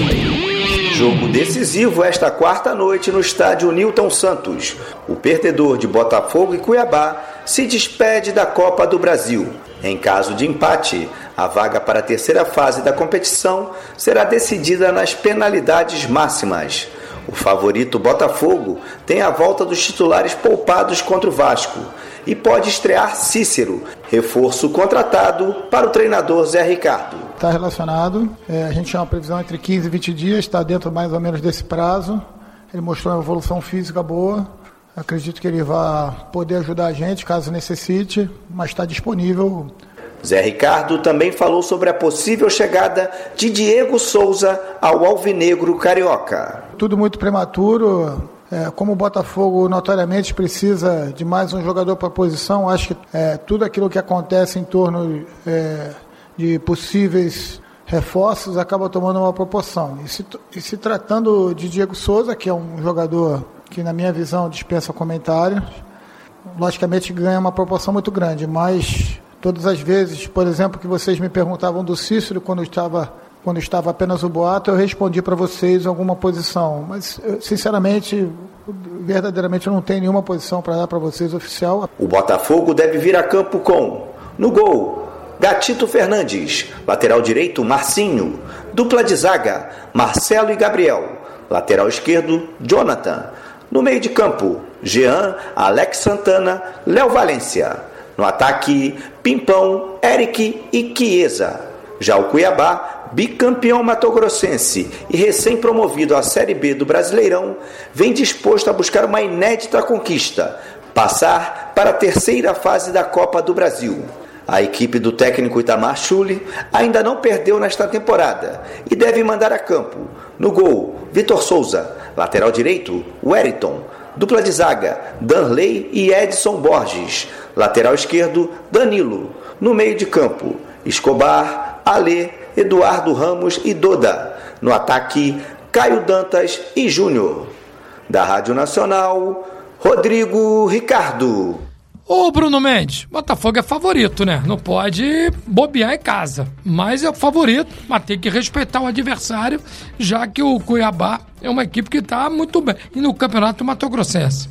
Jogo decisivo esta quarta noite no estádio Newton Santos. O perdedor de Botafogo e Cuiabá se despede da Copa do Brasil. Em caso de empate, a vaga para a terceira fase da competição será decidida nas penalidades máximas. O favorito Botafogo tem a volta dos titulares poupados contra o Vasco e pode estrear Cícero, reforço contratado para o treinador Zé Ricardo. Está relacionado, é, a gente tinha uma previsão entre quinze e vinte dias, está dentro mais ou menos desse prazo. Ele mostrou uma evolução física boa, acredito que ele vai poder ajudar a gente caso necessite, mas está disponível. Zé Ricardo também falou sobre a possível chegada de Diego Souza ao Alvinegro Carioca. Tudo muito prematuro, é, como o Botafogo notoriamente precisa de mais um jogador para a posição, acho que é, tudo aquilo que acontece em torno é, de possíveis reforços acaba tomando uma proporção. E se, e se tratando de Diego Souza, que é um jogador que na minha visão dispensa comentários, logicamente ganha uma proporção muito grande, mas todas as vezes, por exemplo, que vocês me perguntavam do Cícero quando estava, quando estava apenas o boato, eu respondi para vocês alguma posição, mas sinceramente, verdadeiramente eu não tenho nenhuma posição para dar para vocês oficial. O Botafogo deve vir a campo com, no gol, Gatito Fernandes, lateral direito Marcinho, dupla de zaga Marcelo e Gabriel, lateral esquerdo Jonathan, no meio de campo Jean, Alex Santana, Léo Valência. No ataque, Pimpão, Eric e Chiesa. Já o Cuiabá, bicampeão matogrossense e recém-promovido à Série B do Brasileirão, vem disposto a buscar uma inédita conquista, passar para a terceira fase da Copa do Brasil. A equipe do técnico Itamar Schulli ainda não perdeu nesta temporada e deve mandar a campo. No gol, Vitor Souza, lateral direito, Wellington, dupla de zaga, Danley e Edson Borges, lateral esquerdo, Danilo, no meio de campo, Escobar, Alê, Eduardo Ramos e Doda, no ataque, Caio Dantas e Júnior. Da Rádio Nacional, Rodrigo Ricardo. Ô Bruno Mendes, Botafogo é favorito, né? Não pode bobear em casa, mas é o favorito, mas tem que respeitar o adversário, já que o Cuiabá é uma equipe que está muito bem. E no Campeonato Mato Grossense.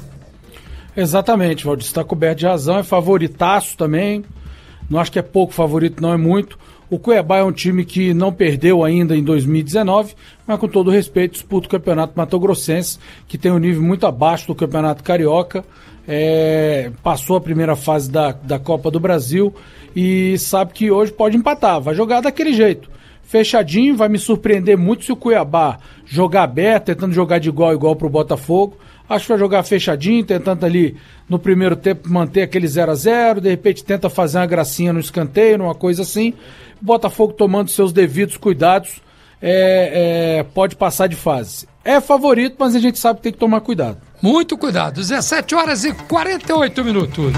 Exatamente, Valdir, está coberto de razão, é favoritaço também, não acho que é pouco favorito, não é muito. O Cuiabá é um time que não perdeu ainda em dois mil e dezenove, mas com todo respeito disputa o Campeonato Mato Grossense, que tem um nível muito abaixo do Campeonato Carioca. é, passou a primeira fase da, da Copa do Brasil e sabe que hoje pode empatar, vai jogar daquele jeito. Fechadinho, vai me surpreender muito se o Cuiabá jogar aberto, tentando jogar de igual a igual pro Botafogo. Acho que vai jogar fechadinho, tentando ali no primeiro tempo manter aquele zero a zero, de repente tenta fazer uma gracinha no escanteio, uma coisa assim. O Botafogo tomando seus devidos cuidados, é, é, pode passar de fase. É favorito, mas a gente sabe que tem que tomar cuidado. Muito cuidado. dezessete horas e quarenta e oito minutos.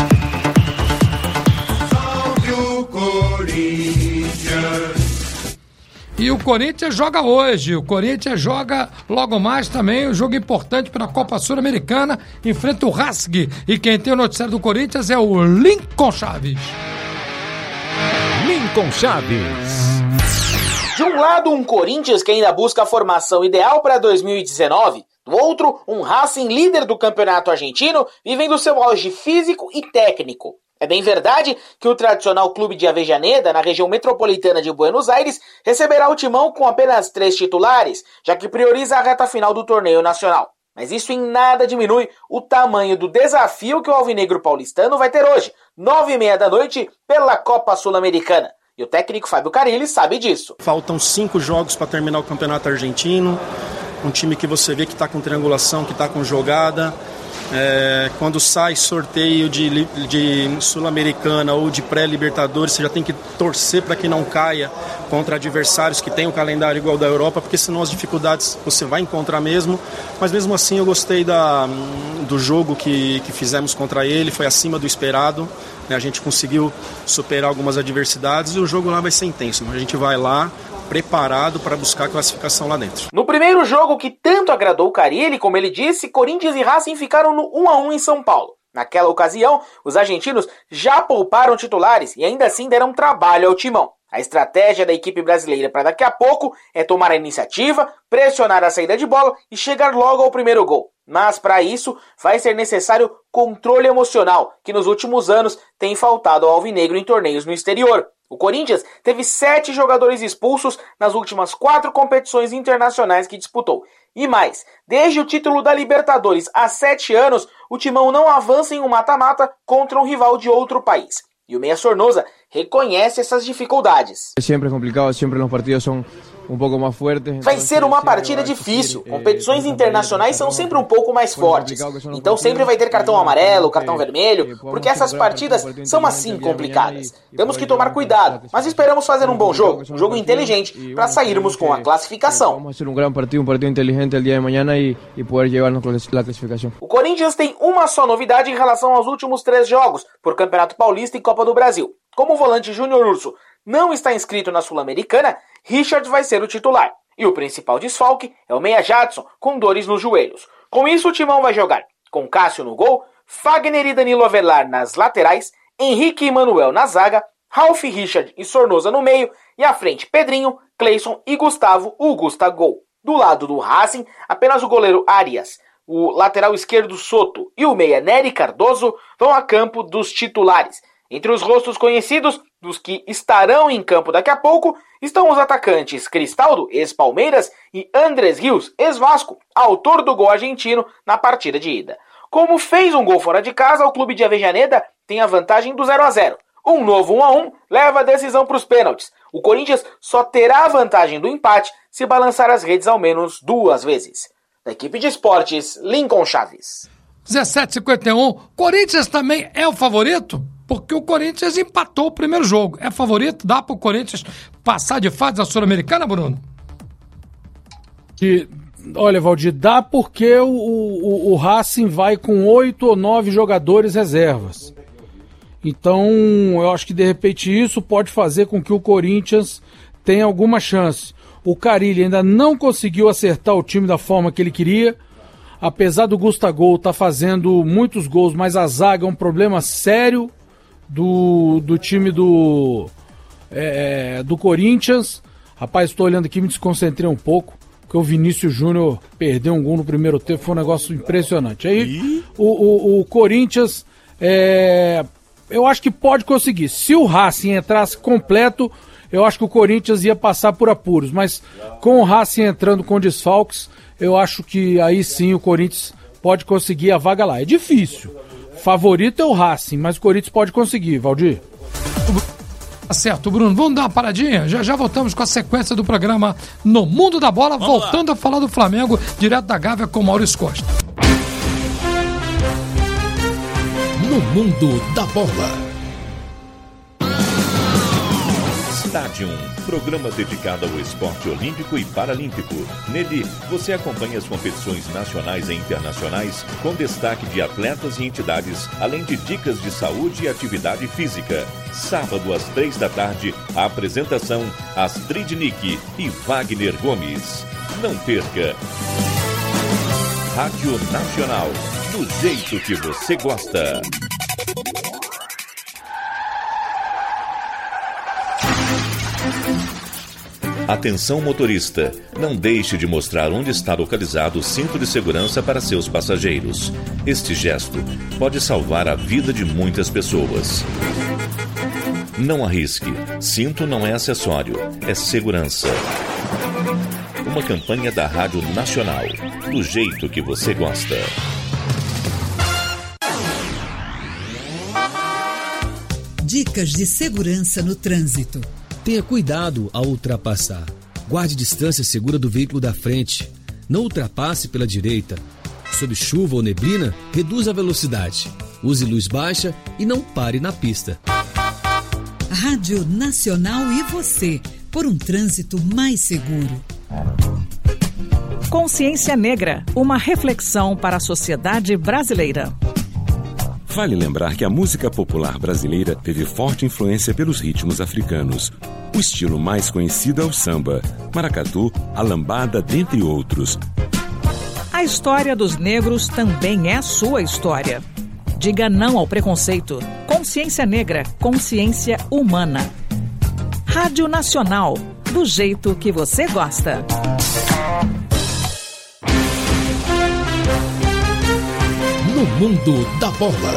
Salve o Corinthians. E o Corinthians joga hoje, o Corinthians joga logo mais também, um jogo importante para a Copa Sul-Americana, enfrenta o Racing, e quem tem o noticiário do Corinthians é o Lincoln Chaves. Lincoln Chaves. De um lado, um Corinthians que ainda busca a formação ideal para dois mil e dezenove, do outro, um Racing líder do campeonato argentino, vivendo seu auge físico e técnico. É bem verdade que o tradicional clube de Avellaneda, na região metropolitana de Buenos Aires, receberá o timão com apenas três titulares, já que prioriza a reta final do torneio nacional. Mas isso em nada diminui o tamanho do desafio que o alvinegro paulistano vai ter hoje, nove e meia da noite, pela Copa Sul-Americana. E o técnico Fábio Carille sabe disso. Faltam cinco jogos para terminar o campeonato argentino, um time que você vê que está com triangulação, que está com jogada. É, quando sai sorteio de, de Sul-Americana ou de pré-Libertadores, você já tem que torcer para que não caia contra adversários que têm um calendário igual ao da Europa, porque senão as dificuldades você vai encontrar mesmo. Mas mesmo assim eu gostei da, do jogo que, que fizemos contra ele, foi acima do esperado, né? A gente conseguiu superar algumas adversidades e o jogo lá vai ser intenso. A gente vai lá preparado para buscar a classificação lá dentro. No primeiro jogo que tanto agradou o Carille, como ele disse, Corinthians e Racing ficaram no um a um em São Paulo. Naquela ocasião, os argentinos já pouparam titulares e ainda assim deram trabalho ao timão. A estratégia da equipe brasileira para daqui a pouco é tomar a iniciativa, pressionar a saída de bola e chegar logo ao primeiro gol. Mas para isso vai ser necessário controle emocional, que nos últimos anos tem faltado ao alvinegro em torneios no exterior. O Corinthians teve sete jogadores expulsos nas últimas quatro competições internacionais que disputou. E mais, desde o título da Libertadores há sete anos, o timão não avança em um mata-mata contra um rival de outro país. E o Meia Sornosa reconhece essas dificuldades. Sempre é complicado, sempre os partidos são um pouco mais fortes. Vai ser uma partida difícil. Competições internacionais são sempre um pouco mais fortes. Então sempre vai ter cartão amarelo, cartão vermelho, porque essas partidas são assim complicadas. Temos que tomar cuidado, mas esperamos fazer um bom jogo, um jogo inteligente, para sairmos com a classificação. Vamos fazer um grande partido, um partido inteligente no dia de amanhã e, e poder levar-nos a classificação. O Corinthians tem uma só novidade em relação aos últimos três jogos, por Campeonato Paulista e Copa do Brasil. Como o volante Júnior Urso não está inscrito na Sul-Americana, Richard vai ser o titular. E o principal desfalque é o Meia Jadson, com dores nos joelhos. Com isso, o timão vai jogar com Cássio no gol, Fagner e Danilo Avelar nas laterais, Henrique e Manuel na zaga, Ralf, Richard e Sornosa no meio, e à frente Pedrinho, Cleison e Gustavo, o Gusta Gol. Do lado do Racing, apenas o goleiro Arias, o lateral esquerdo Soto e o meia Nery Cardoso vão a campo dos titulares. Entre os rostos conhecidos, dos que estarão em campo daqui a pouco, estão os atacantes Cristaldo, ex-Palmeiras, e Andrés Rios, ex-Vasco, autor do gol argentino na partida de ida. Como fez um gol fora de casa, o clube de Avellaneda tem a vantagem do zero a zero. Um novo um a um leva a decisão para os pênaltis. O Corinthians só terá a vantagem do empate se balançar as redes ao menos duas vezes. Da equipe de esportes, Lincoln Chaves. dezessete e cinquenta e um, Corinthians também é o favorito? Porque o Corinthians empatou o primeiro jogo. É favorito? Dá para o Corinthians passar de fase da Sul-Americana, Bruno? Que, olha, Valdir, dá porque o, o, o Racing vai com oito ou nove jogadores reservas. Então, eu acho que de repente isso pode fazer com que o Corinthians tenha alguma chance. O Carille ainda não conseguiu acertar o time da forma que ele queria. Apesar do Gustavo estar tá fazendo muitos gols, mas a zaga é um problema sério do, do time do, é, do Corinthians. Rapaz, estou olhando aqui, me desconcentrei um pouco, porque o Vinícius Júnior perdeu um gol no primeiro tempo, foi um negócio impressionante. Aí o, o, o Corinthians, é, eu acho que pode conseguir. Se o Racing entrasse completo, eu acho que o Corinthians ia passar por apuros, mas com o Racing entrando com desfalques, eu acho que aí sim o Corinthians pode conseguir a vaga lá. É difícil. Favorito é o Racing, mas o Corinthians pode conseguir, Valdir. Tá certo, Bruno. Vamos dar uma paradinha? Já já voltamos com a sequência do programa No Mundo da Bola, Vamos voltando lá. a falar do Flamengo, direto da Gávea com Maurício Costa. No Mundo da Bola. Stadium, programa dedicado ao esporte olímpico e paralímpico. Nele, você acompanha as competições nacionais e internacionais com destaque de atletas e entidades, além de dicas de saúde e atividade física. Sábado, às três da tarde, a apresentação Astrid Nick e Wagner Gomes. Não perca! Rádio Nacional, do jeito que você gosta. Atenção motorista, não deixe de mostrar onde está localizado o cinto de segurança para seus passageiros. Este gesto pode salvar a vida de muitas pessoas. Não arrisque, cinto não é acessório, é segurança. Uma campanha da Rádio Nacional, do jeito que você gosta. Dicas de segurança no trânsito. Tenha cuidado ao ultrapassar. Guarde distância segura do veículo da frente. Não ultrapasse pela direita. Sob chuva ou neblina, reduza a velocidade. Use luz baixa e não pare na pista. Rádio Nacional e você, por um trânsito mais seguro. Consciência Negra, uma reflexão para a sociedade brasileira. Vale lembrar que a música popular brasileira teve forte influência pelos ritmos africanos. O estilo mais conhecido é o samba, maracatu, a lambada, dentre outros. A história dos negros também é sua história. Diga não ao preconceito. Consciência Negra, consciência humana. Rádio Nacional, do jeito que você gosta. No Mundo da Bola.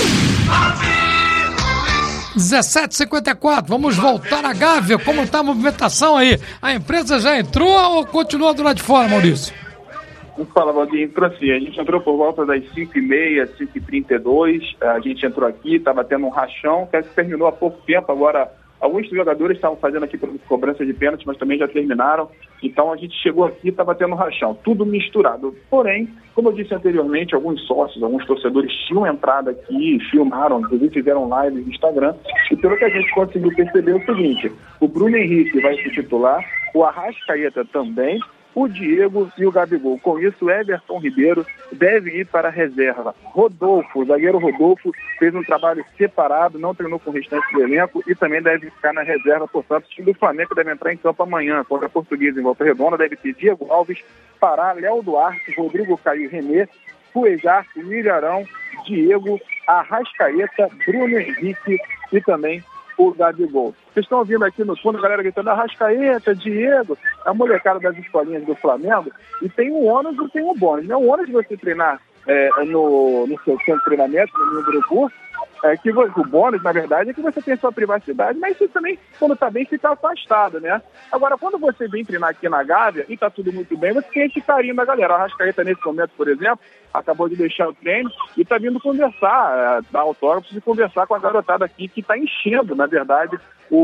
dezessete e cinquenta e quatro, vamos voltar à Gávea. Como está a movimentação aí? A empresa já entrou ou continua do lado de fora, Maurício? Fala, Valdir, entrou assim, a gente entrou por volta das cinco e meia, cinco e trinta e dois, a gente entrou aqui, estava tendo um rachão, que terminou há pouco tempo, agora alguns jogadores estavam fazendo aqui cobrança de pênalti, mas também já terminaram, então a gente chegou aqui e estava tendo um rachão, tudo misturado. Porém, como eu disse anteriormente, alguns sócios, alguns torcedores tinham entrado aqui, filmaram, inclusive fizeram live no Instagram, e pelo que a gente conseguiu perceber é o seguinte: o Bruno Henrique vai se titular, o Arrascaeta também, o Diego e o Gabigol. Com isso, o Everton Ribeiro deve ir para a reserva. Rodolfo, o zagueiro Rodolfo, fez um trabalho separado, não treinou com o restante do elenco e também deve ficar na reserva. Portanto, o time do Flamengo deve entrar em campo amanhã contra a Portuguesa em Volta Redonda. Deve ter Diego Alves, Pará, Léo Duarte, Rodrigo Caio Renê, Cuejar, Milharão, Diego, Arrascaeta, Bruno Henrique e também o Gabigol. Vocês estão ouvindo aqui no fundo a galera gritando Arrascaeta, Diego, a molecada das escolinhas do Flamengo, e tem um ônus e tem um bônus. Né? O ônus de você treinar é, no, no seu centro de treinamento, no número curso, é que você, o bônus, na verdade, é que você tem sua privacidade, mas você também, quando está bem, fica afastado, né? Agora, quando você vem treinar aqui na Gávea e está tudo muito bem, você tem esse carinho da galera. A Arrascaeta, nesse momento, por exemplo, acabou de deixar o treino e está vindo conversar, dar autógrafos e conversar com a garotada aqui, que está enchendo, na verdade,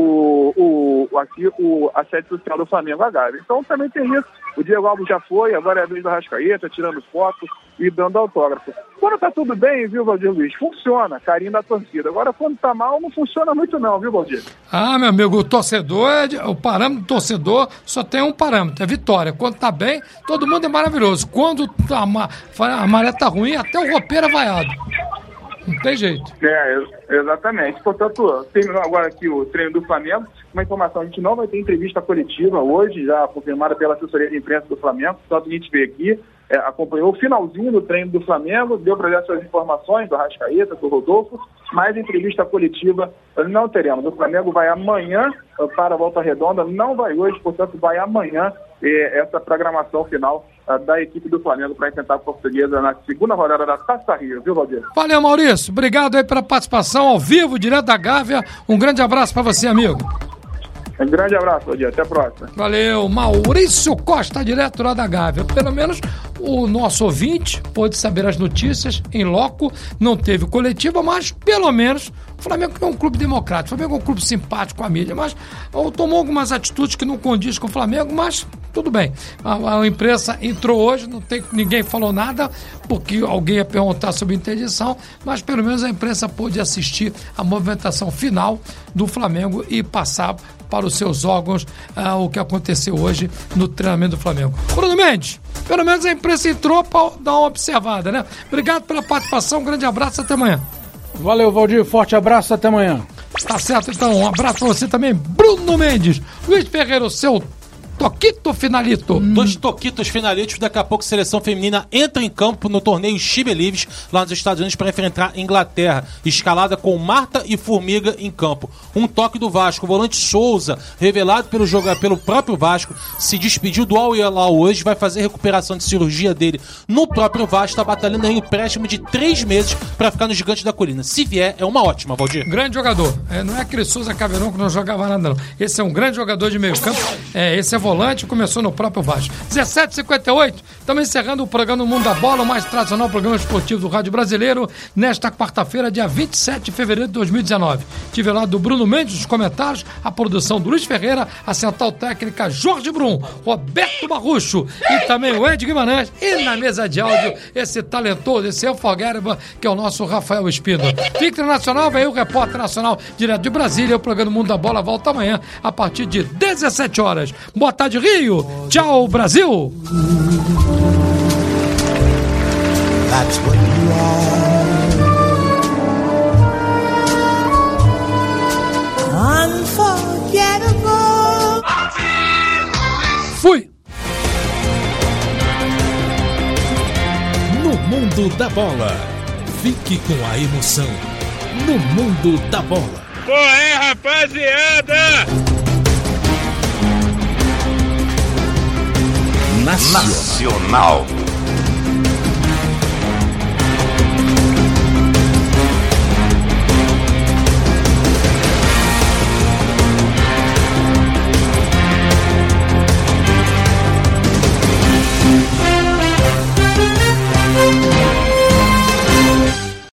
o, o, aqui, o, a sede social do Flamengo, a Gávea. Então, também tem isso. O Diego Alves já foi, agora é a vez do Arrascaeta, tirando fotos e dando autógrafo. Quando tá tudo bem, viu, Valdir Luiz? Funciona, carinho da torcida. Agora, quando tá mal, não funciona muito não, viu, Valdir? Ah, meu amigo, o torcedor, é de, o parâmetro do torcedor só tem um parâmetro, é vitória. Quando tá bem, todo mundo é maravilhoso. Quando a, a maré tá ruim, até o roupeiro é vaiado. Não tem jeito. É, exatamente. Portanto, terminou agora aqui o treino do Flamengo. Uma informação, a gente não vai ter entrevista coletiva hoje, já confirmada pela assessoria de imprensa do Flamengo. Portanto, a gente veio aqui, é, acompanhou o finalzinho do treino do Flamengo, deu para dar suas informações do Arrascaeta, do Rodolfo, mas entrevista coletiva não teremos. O Flamengo vai amanhã para a Volta Redonda, não vai hoje, portanto, vai amanhã é, essa programação final da equipe do Flamengo para enfrentar a Portuguesa na segunda rodada da Taça Rio, viu, Valdir? Valeu, Maurício. Obrigado aí pela participação ao vivo, direto da Gávea. Um grande abraço para você, amigo. Um grande abraço, Valdir. Até a próxima. Valeu. Maurício Costa, direto lá da Gávea. Pelo menos o nosso ouvinte pôde saber as notícias em loco. Não teve coletiva, mas pelo menos o Flamengo é um clube democrático. O Flamengo é um clube simpático com a mídia, mas tomou algumas atitudes que não condiz com o Flamengo, mas tudo bem. A, a imprensa entrou hoje, não tem, ninguém falou nada, porque alguém ia perguntar sobre interdição, mas pelo menos a imprensa pôde assistir a movimentação final do Flamengo e passar para os seus órgãos ah, o que aconteceu hoje no treinamento do Flamengo. Bruno Mendes, pelo menos a imprensa entrou para dar uma observada, né? Obrigado pela participação, um grande abraço, até amanhã. Valeu, Valdir, forte abraço, até amanhã. Tá certo, então, um abraço para você também, Bruno Mendes. Luiz Ferreira, o seu Toquito Finalito. Hum. Dois Toquitos Finalitos. Daqui a pouco a seleção feminina entra em campo no torneio She Believes, lá nos Estados Unidos, para enfrentar a Inglaterra. Escalada com Marta e Formiga em campo. Um toque do Vasco. O volante Souza, revelado pelo, jogador, pelo próprio Vasco, se despediu do Al Hilal hoje, vai fazer recuperação de cirurgia dele no próprio Vasco. Está batalhando em um empréstimo de três meses para ficar no Gigante da Colina. Se vier, é uma ótima, Valdir. Grande jogador. É, não é aquele Souza Caveirão que não jogava nada, não. Esse é um grande jogador de meio campo. É, esse é volante, começou no próprio Vasco. dezessete e cinquenta e oito, estamos encerrando o programa No Mundo da Bola, o mais tradicional programa esportivo do Rádio Brasileiro, nesta quarta-feira, dia vinte e sete de fevereiro de dois mil e dezenove. Tive lá do Bruno Mendes nos comentários, a produção do Luiz Ferreira, a central técnica Jorge Brum, Roberto Barrucho e também o Ed Guimarães, e na mesa de áudio, esse talentoso, esse Elfoguerba, que é o nosso Rafael Espino. Fique Nacional, vem o repórter nacional direto de Brasília, o programa No Mundo da Bola volta amanhã, a partir de dezessete horas. Boa tarde, Rio. Tchau, Brasil! That's what you are. Unforgettable. Fui! No Mundo da Bola. Fique com a emoção. No Mundo da Bola. Qual é, rapaziada? Nacional.